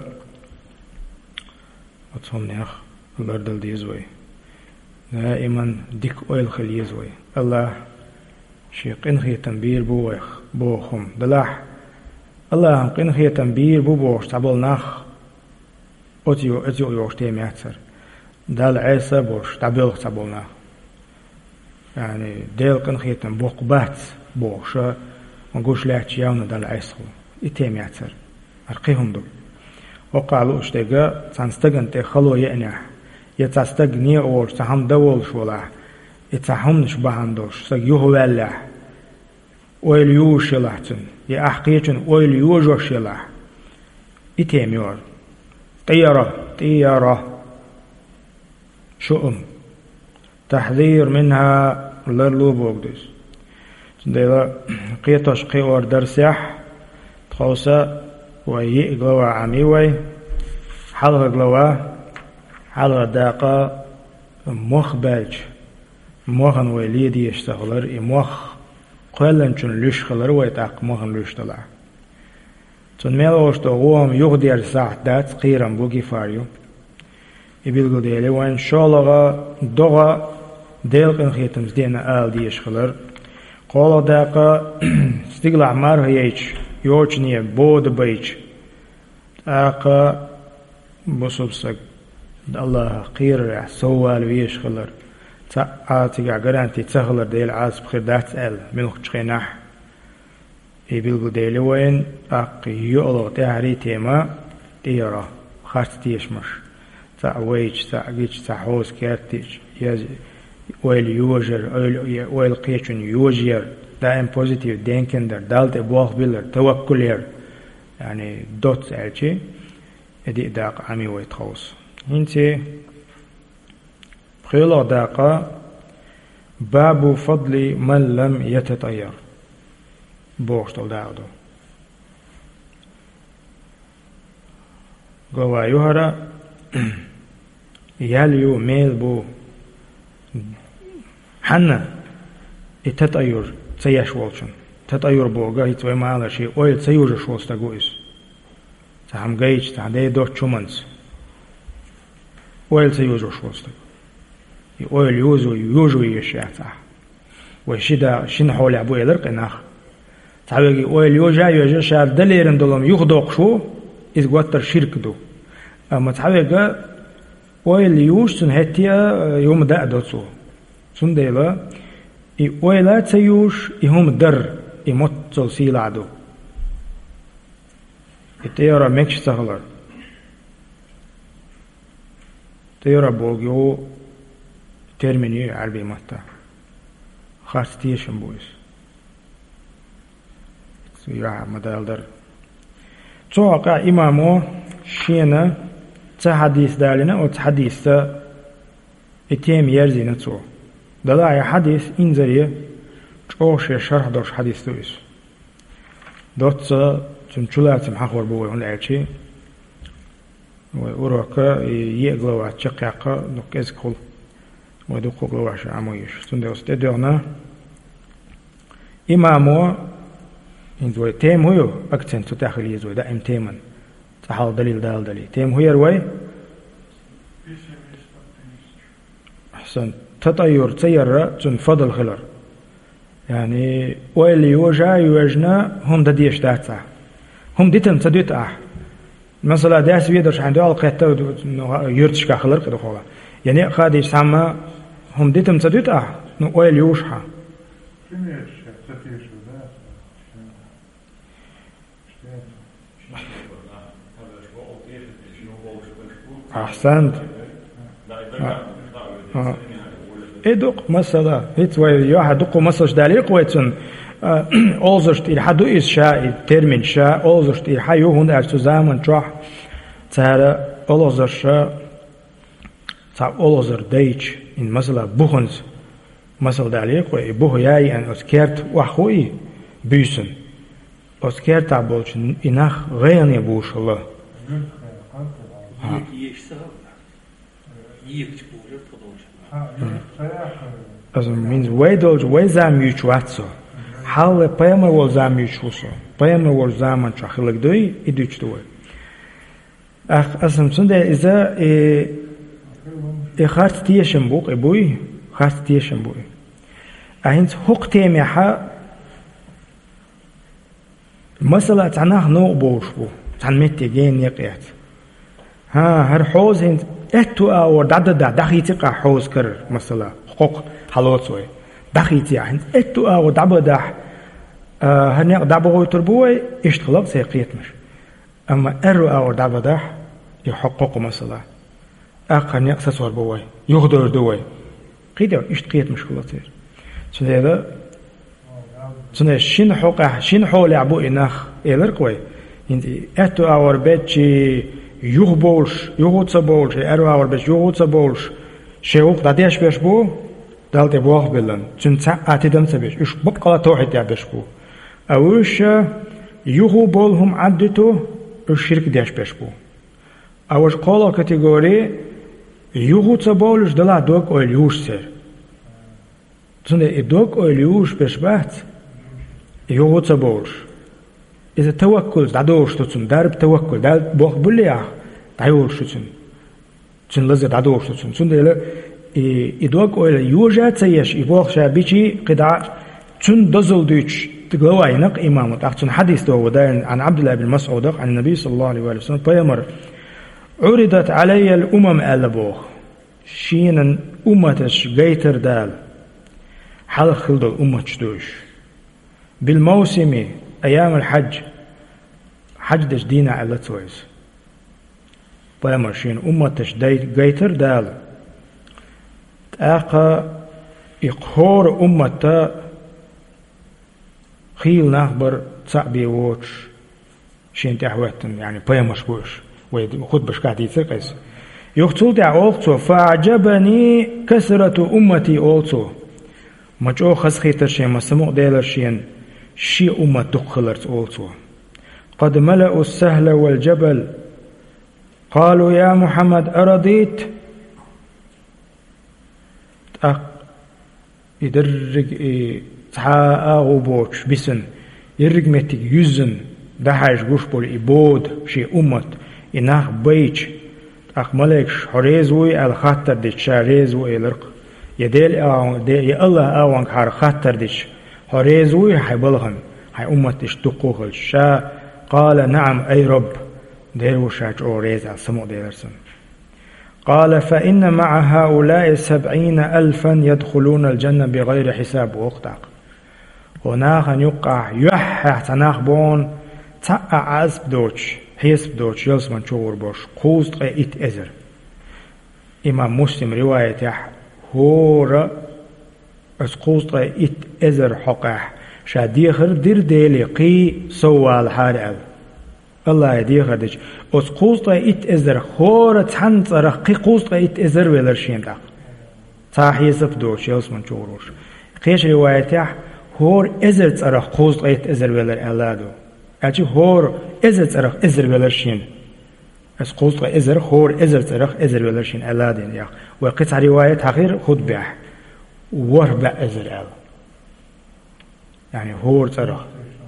أتصنع الأردل ديزوي دائما ديك أويل خليزوي الله شيق إنخي تنبير بوخم دلاح الله إنخي تنبير بوش تعبل ناخ أتيو يوش تيم يعتر دال عيسى بوش تعبل ناخ يعني ديل إنخي تنبوق بات بوش ونقوش لاحت ياونا دال عيسى إتيم يعتر أرقيهم دول وقالوا اشتاقا تنستقن تخلو يأنح يتستقني أوش تهم دول شولا يتهم نشبهان دوش سيوه والله ويل يوش لحتن يأحقيتن ويل يوجوش لح إتيم يور طيارة شؤم تحذير منها لرلو بوغدس تنديلا قيتوش قيور درسيح تخوصا ويقلوا عميوي حلغ قلوا حلغ داقا مخباج مخن ويليدي يشتغلر مخ قلنشن لشخلر ويتاق مخن لشتلا تنميل وشتو غوهم يغدير ساعت دات قيرا بوغي فاريو يبيلغو ديلي وان شالغا دوغا ديلقن خيتمز دينا آل دي يشخلر قولا داقا ستيقلع مار هيش يوچنية بود بيج آقا بصبسك الله قير سوال ويشخلر تاعتيقع قرانتي تخلر ديل عاصب خير دات ال ملخ تشخيناح يبيلغو ديلي وين اقي يؤلغ تهري تيما تيرا خارت تيشمش تا ويج تا جيج تا حوز كارتيج ويل يوجر ويل قيشن يوجر دائم بوزيتيف دينكندر دالت بوخ بيلر توكلير يعني دوت الشي ادي داق عمي ويتخوص انتي بخيلو داقا باب فضل من لم يتطير بوشتل داودو قوا يهرا ياليو ميل بو حنا التطير تسيش والشن تطير بوغا يتوي مالا شي اويل تسيوج شوستا غويس تهم جيج تعدي دو تشومنز اويل تسيوج شوستا اويل يوزو يشاتا وشدا شن حول ابو يلرق ناخ تعوي اويل يوجا شاد دليرن دولم يخدوق شو از غوتر شرك دو اما تعوي اويل يوشن هتيا يوم دا دوتسو سنديلا اويلا تسيوش يهم در يموتل سيلادو يتيرا مكش سهلر تيرا بوغيو ترميني عربي متا خاصتيشن بويس سويا مدالدر توقع إمامو شينا تحديث دالنا أو تحديث اتيم يرزينا تو دلاعي حديث إنزرية جوش شرح دوش حديث تويس دوتس تنشلات محاور بوي هون العيشي وروكا يقلوا تشقيقا نوك ازكول ودوكو قلواش عمويش تندوس تدورنا إمامو إنزوي تيم هيو أكتن تتاخل يزوي دائم تيمن تحال دليل دال دليل تيم هيو روي أحسن تطير تير تنفضل خلر يعني واللي يوجا يوجنا هم دديش داتا هم ديتم تدوت مثلا داس ويدرش عنده القطة يرتش كخلر كده خلا يعني قادي سما هم ديتم تدوت نقول يوشها أحسنت إدق مثلا هيتوي يوحد دق مثلا دليل قوتن أولزشت إلى حد إيش شاء ترمين شاء أولزشت إلى حيو هون أرتزامن تروح ترى أولزش تاب أولزر دايش إن مثلا بوخنز مثلا دليل قوي بوه ياي أن أسكرت وحوي بيسن أسكرت عبولش إنخ غيرني بوش الله Also means way zamyuchwatso. Halle payma wol zamyuchwuso. Payma wol zaman chakhilik doi iduchtuwe. Ach asam sunde iza khart tiyeshem buq bui khart tiyeshem bui. Ahint huq temiha masala tanah no boshbu. Tanmet gen yaqiyat. Ha har حوز هند اتو او دادا دخيتي قا حوز كر مثلا حقوق حلوتوي دخيتي هند اتو او دبدا هنيق دبو تربوي اشتغلق سيقيت مش اما ارو او دبدا يحقق مثلا اقن يقصصور بوي يغدر دوي قيدو اشتقيت مش خلاصير سنده سنده شين حقه شين حول ابو انخ الرقوي انت اتو اور بيتشي يغبولش يغوتصبولش ارو اور بش يغوتصبولش شيوخ داديش بش بو دالت بوخ بلن چون اتدم سبش اش بقى توحيد يا بش بو اوش يغبولهم عدتو الشرك ديش بش بو اوش قولا كاتيجوري يغوتصبولش دلا دوك اوليوش سر چون دوك اوليوش بش بات يغوتصبولش إذا توكل دادور شتون دارب توكل دال بوخ بليا دايور شتون چن لزه دادور شتون چون دل إدوك أول يوجد سيش يبوخ شابيشي قدع چن دزل ديش تقلوا ينق إمامه أخذ حديث دو داين عن عبد الله بن مسعود عن النبي صلى الله عليه وسلم بيمر عرضت علي الأمم ألبوخ شين أمتش جيتر دال حل خلد الأمة شدوش بالموسم أيام الحج حج دش دينا على تويز بيمرشين أمتش جيتر دال تأقى إقهور أمتا خيل نخبر تصعبي ووش شين تحوتن يعني بيمرش بوش وخد بشكات يتقس يقتل تعوقتو فأعجبني كثرة أمتي أولتو مجو خسخيتر شين مسموع ديلر شين شي أمة دخلت أولتو قد ملأوا السهل والجبل قالوا يا محمد أرضيت يدرج تحاء غبوش بسن يرج متك يزن دحاش قشبول إبود شي أمة إناخ بيج ملكش حريزوي الخطر ديش شاريزوي الرق يديل يا الله أوانك حار خطر ديش حريزوي حيبلغن حي أمتش تقوهل شا قال نعم أي رب ديرو شاج أوريز سمو ديرسن قال فإن مع هؤلاء 70,000 يدخلون الجنة بغير حساب وقتق هناك يقع يحح تناخ بون تقع عزب دوش حسب دوش يلسمن شور بوش قوست قيت أزر إمام مسلم رواية هور قوست قيت أزر حقح شاديخر دير ديلي قي سوال حارئ الله يديخر ديش قوست قيت أزر هور تحنطر قي قوست قيت أزر ولرشين داق تاحيسب دوش يلسمن شوروش قيش رواية هور أزر ترى قوست قيت أزر ولر ألادو أجي هور إزر ترى إزر ولرشين اس قوست إزر هور إزر ترى إزر ولرشين ألادين يا وقطع رواية غير خد بيح وربع إزر أل يعني هور ترى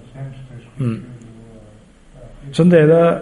سنده إذا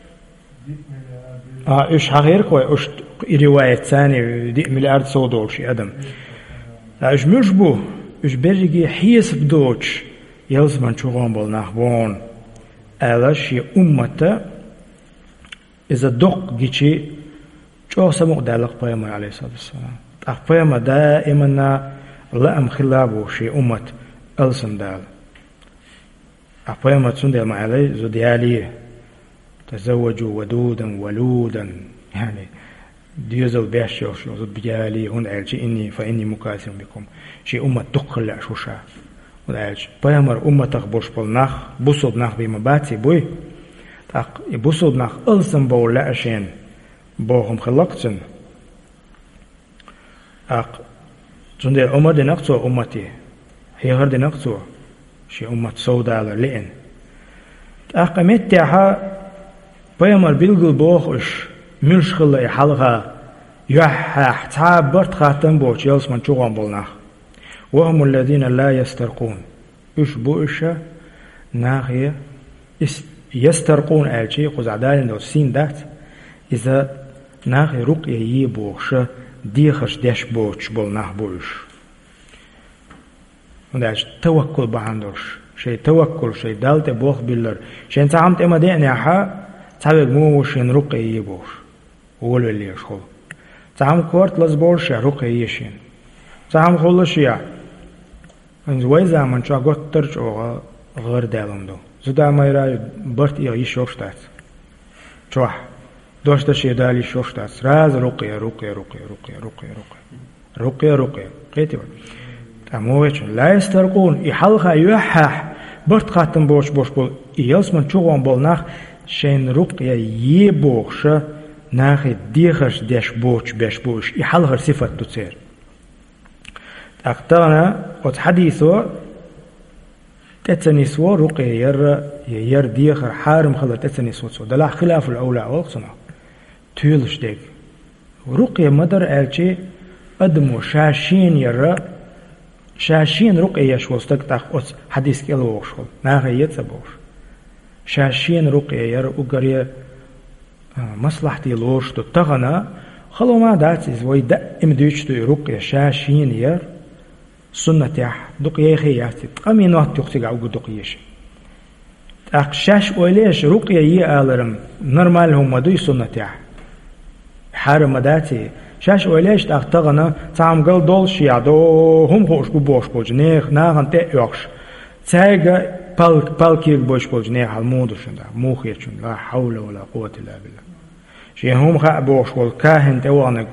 إيش غير كوي إيش رواية ثانية دي مليار صودول شيء أدم إيش مشبه إيش برجي حيس بدوش يلزم شغلهم بالنخبون ألاش أمة إذا دق جيشي شو سمو دالق بيامر عليه الصلاة والسلام أخبيما دائما لأم خلابه شيء أمة ألسن دال أخبيما تسندل ما عليه زدياليه تزوجوا ودودا ولودا يعني ديوزل بيشوش زد بيالي هون ألشي إني فإني مكاثر بكم شيء أمة دقل لأشوشا ودألش بيامر أمة تخبرش بالنخ بوصل نخ بمباتي بوي بوصل نخ ألسن بول لأشين بوهم خلقتن تندل عمر دي نقصو أمتي هي غير دي نقصو شي أمة سوداء لئن متها بيامر بيلقل بوخش ملشخل حلقة يحح تعبرت خاتم بوش يلس من شوغان بولناخ وهم الذين لا يسترقون إش بوشة ناخية يسترقون ألشي قز عدالين دو سين دات إذا ناخي رقية يبوخش ديخش ديش بوش بولناخ بوش وداش توكل بهاندوش شيء توكل شيء دالت بوخ بيلر شين تعمت إما ديعني حا تعبق موشين رقية يبوش وولو اللي يشخل تعم كورت لزبورش رقية يشين تعم خلش يا انزوي زمان شو قط ترج او غير دالم دو زدا ما يراي برت يا يشوشتات شوح دوش تشي دالي شوشتات راز رقية رقية رقية رقية رقية رقية رقية رقية قيتي تمويش لا يسترقون يحلخا يحح برت خاتم بوش بوش بول يلس من شوغان بولناخ شين رقية يبوخش ناخي ديخش ديش بوش بيش بوش يحلخر صفة تسير أقترنا وتحديثه تتنسوا رقية ير ديخر حارم خلط تتنسوا دلا خلاف الأولى والصنع تيلش ديك رقية مدر ألشي أدمو شاشين ير شاشين رقية يشوز تقطع حديث كيلو وشول ناخي يتسبوش شاشين رقية ير أقرية مصلحتي لوش تتغنى خلو ما داتي زوي دائم ديشتو رقية شاشين ير سنة تاح دقيقة خياتي أمين وقت يختي عوج دقيقة أقشاش وليش رقية يألرم نورمال هم دوي سنة تاح حارم مداتي شاش وليش تغنى تعم قل دول شيادو هم خوش بوش بوج نيخ ناغن تأيوكش تايغ بالكيك بوش بوج نيخ المودش مو خيرشن لا حول ولا قوة إلا بالله شي هم خا بوش بول كاهن توانك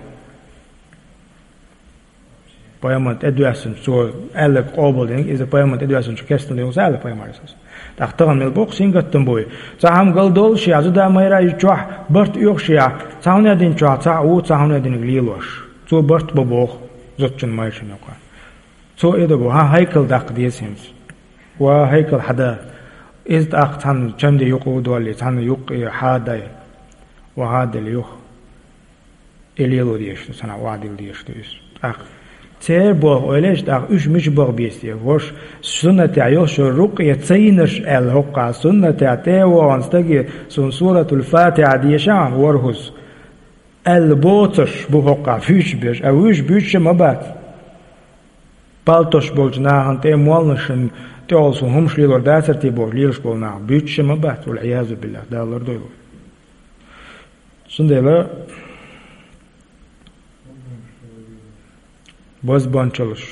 بيامات أدواسن سو ألك قابلين إذا بيامات أدواسن شو كستن ليوز ألك بيامارسس تختارن من البوق سينغتن بوي تعم قل دول شيا زدا ما يرى يجوح برت يوخشيا تعون يدين جوح تعو تعون يدين غليلوش تو برت ببوق زوتشن مايشن يقع تو إذا بو ها هيكل داق ديسيمس وهيكل حدا إذ أختن جمد يقو دولي تان يق حادا وهذا اليوخ إليلو ديشتو سنا وعدل ديشتو أخ تيربوغ وليش داغ اش مش بوغ بيستي وش سنة عيوش الرقية تسينش الهقع سنة عتاوة وانستقي سورة الفاتحة دي شعر ورهز البوتش بوهقع فيش بيش اوش بيش مبات بالتش بولجنا هنتي موالنشن تولسون همش ليلور داتر تيبور ليلش بولنا بيش مبات والعياذ بالله دالر دويلو سندلا باز بانشلش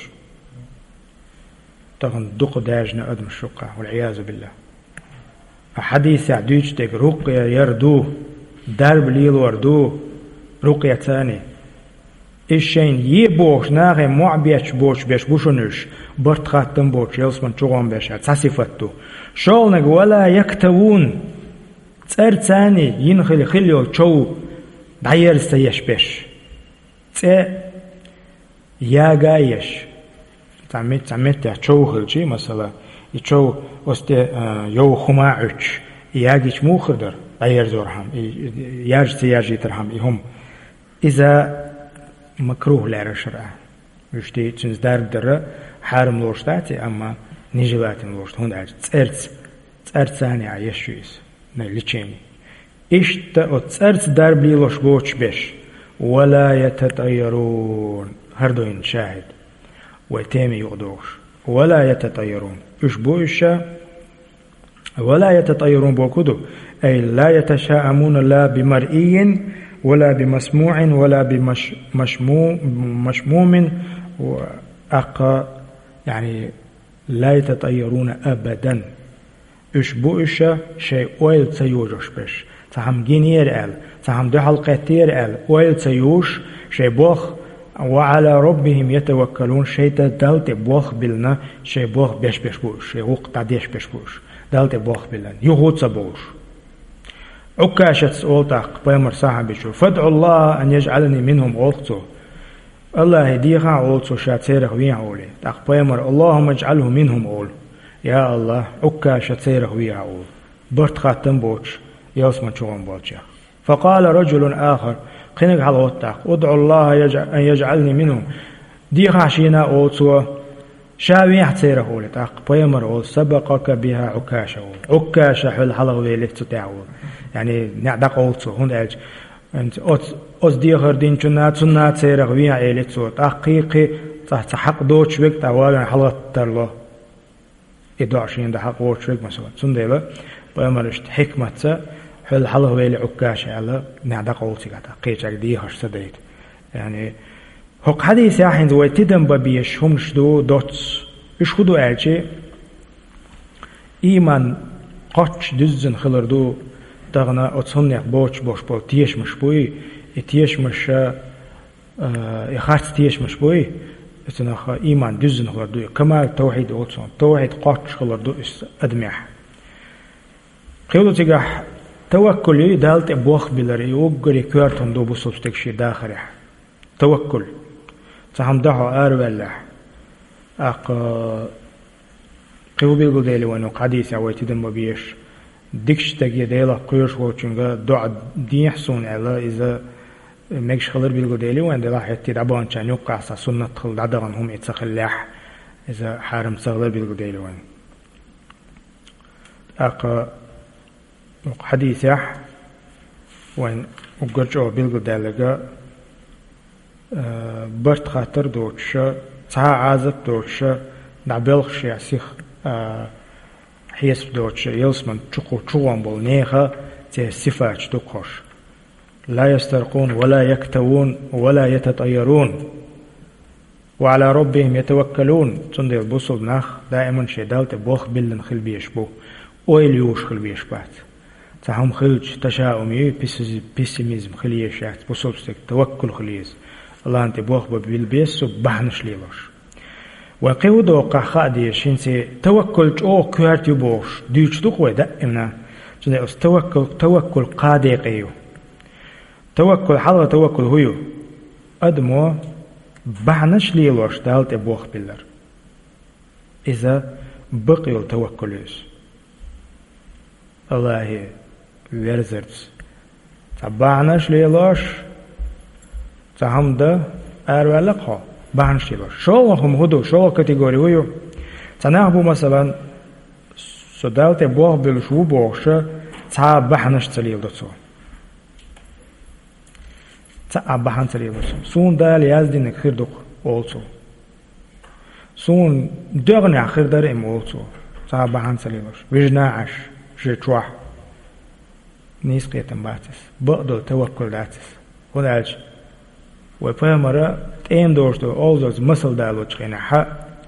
تغن دق داجنا أدم الشقة والعياذ بالله حديث عديش تك رقية يردو درب ليل وردو رقية ثاني إيشين يبوش ناغي معبيش بوش بيش بوشنش برت خاتم بوش يلسمن شغان بيش تساصفتو شولنك ولا يكتوون تسر ثاني ينخلي خليو شو داير سيش بيش يا جايش تعمت تشوهل شيء مثلا يشو وست يو خماعش ياجيش مو خدر غير زورهم ياج سياجي ترهم يهم إذا مكروه لا شرع يشتي تنزدار در حارم لوشتاتي أما نجلات لوشت هون عج تسرت ثاني عيشويس نلتشيني إيش تسرت دار بلي لوش بوش بيش ولا يتطيرون هردوين شاهد وتامي يغدوش ولا يتطيرون إش بوشة ولا يتطيرون بوكدو أي لا يتشاءمون لا بمرئي ولا بمسموع ولا بمشموم وأقا يعني لا يتطيرون أبدا إش شيء أويل تيوجش بش تهم جينير آل تهم دو حلقتير آل أويل تيوش شيء بوخ وعلى ربهم يتوكلون شيء دالت بوخ بلنا شيء بوخ بيش بوش شيء وقت عديش بوش دالت بوخ بلنا يهوت بوش عكاشة أولتاق بيمر صاحب شو فادعوا الله أن يجعلني منهم أولتو الله يديها أولتو شاتيرخ ويا أولي تاق بيمر اللهم اجعله منهم أول يا الله عكاشة تيرخ ويا أول برت خاتم بوش يوسما شوان بوشا فقال رجل آخر قنق على أولتاق ادعوا الله أن يجعلني منهم ديها شينا أولتو شاوي تيرخ أولي تاق بيمر أول سبقك بها عكاشة أول عكاشة حل حلق ويلك تتعول يعني نعدق أولتو هون ألج أنت أز ديخر دين جنات سيرغ ويا إيلتو تحقيقي تحق دوتش بك تعوالي حلقة ترلو إدعشين ده حق دوتش بك مثلا سنديلا بأمرشت حكمة حل حلقة ويلي عكاشة على نعدق أولتو قيتك ديخر سديت يعني هق حديث ياحين دوي تدن ببيش هم شدو دوتس إش خدو ألجي إيمان قاتش دزن خلردو دغنا أتصنع بوش بول تيش مش بوي تيش مش إخارت تيش مش بوي إتناخ إيمان دزن خلردو كمال توحيد أتصن توحيد قاتش خلردو أدمح قيودو تيجح توكلي دالت بوخ بلري وقري كوارتون دو بصوب تكشي داخرح توكل تهم دحو أروالح قيو بيلقو ديلي وانو قديس عويتي دم بيش ديكش تاقي ديلا قيوش وچونغا دعا ديحسون على إذا ميكش خلر بيلقو ديلي وان ديلا حياتي دعبان چان يوقع سا سنة خل دعدغن هم اتسخلاح إذا حارم سغلر بيلقو ديلي وان حديث يح وان وقرجو بيلقو ديلغا برت خاطر دوتشا تها عازب دوتشا نعبلخش يعسيخ حيسب دوتشا يلسمن تشوان بول نيخا تي صفات تقوش لا يسترقون ولا يكتوون ولا يتطيرون وعلى ربهم يتوكلون تندي البصل ناخ دائما شدالت بوخ بلن خل بيشبو ويليوش خل بيشبات تهم خلج تشاؤمي بيسيميزم خليشات بصل توكل خليز الله أنت بوخ بالبيس وبحنش ليلوش وقيودو قاخا دي شينسي توكل او كوارتي بوش ديوش دقوة دائمنا جنة توكل قادي قيو توكل حلقة توكل هيو أدمو بحنش ليلوش دالت بوخ بلر إذا بقي التوكلوس الله ورزرز تبعنش ليلوش تهمده أروالقها بعنش ليلوش شو هم هدو شو كاتيجوري هيو تناهبو مثلا سدالت بوخ بلشو بوخشة تعب بحنش تليل دتسو تعب بحن تليل دتسو سون دال يازدين خير دوق أولسو سون دغني خير دارم أولسو تعب بحن تليلوش وجناعش جتوح نيس قيتم باتس بقدر توكل داتس ودالج وفهمرا تيم دورشتو أولزوز مسل دالو تشخينا حق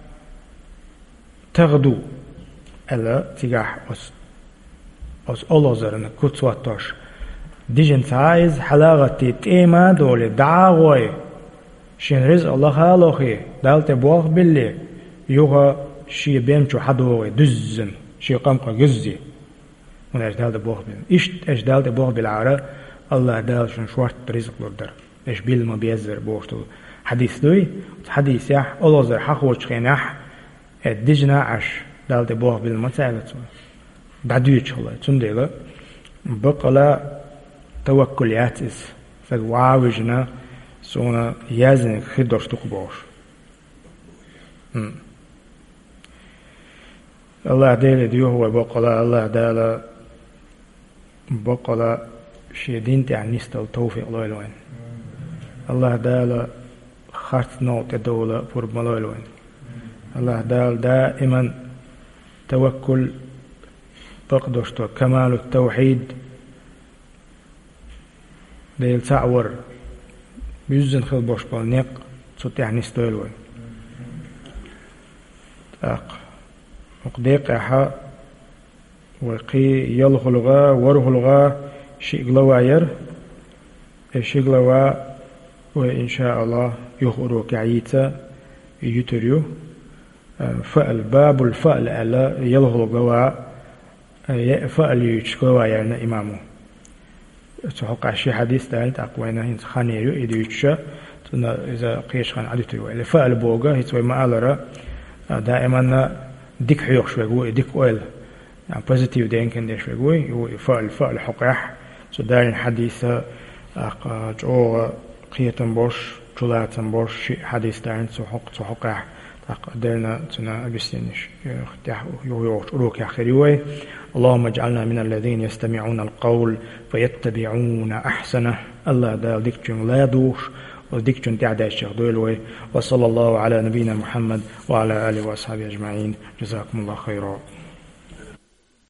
تغدو ألا تيجاح أس أولوزرن كتسواتوش ديجن سايز حلاغتي تيما دولي دعاغوي شين رزق الله خالوخي دالت بوخ باللي يوها شي بيمشو حدوغي دزن شي قمقا جزي من أجدال بوخ بيل إشت أجدال بوخ بالعارة الله دال شن شوارت رزق لردر إيش بيل ما بيزر بوشتو حديث دوي حديث يح أولوزر حقوش خيناح الدجنا عش دالت بوخ بالمسألة بعديش الله تنديلا بقلا توكلياتس فواوجنا سونا يازن خدوش تقبوش الله دال ديو هو بقلا الله دال بقلا شيدين تعنيست التوفيق الله لوين الله دال خارت نوت الدولة فرب الله لوين الله دال دائما توكل بقدوشتو كمال التوحيد ديل تعور بيزن خل بوش بالنق صوت يعني استويلوي وقديق احا وقي يلغلغا ورغلغا شيغلوا ير شيغلوا وإن شاء الله يخرو كعيتا يتريو فعل باب الفعل على يلغلغوا فعل يشكوا يعني إمامه تحقق شيء حديث دالت أقوينا هين خانيرو إذا يتشا إذا قيش خان عدتريو الفعل بوغا هيتوي ما ألرا دائما ديك حيوخ شوي ديك أويل يعني بوزيتيف دينكن دي شوي فعل حقيح دارين حديثة جو قيتن بوش جلاتن بوش حديث دارين تحقيح دارنا تنا بسنش يوح يا خيروي اللهم اجعلنا من الذين يستمعون القول فيتبعون أحسنه الله دال ديكجن لا دوش وديكجن تعدى الشيخ دولوي وصلى الله على نبينا محمد وعلى آله وأصحابه أجمعين جزاكم الله خيرا.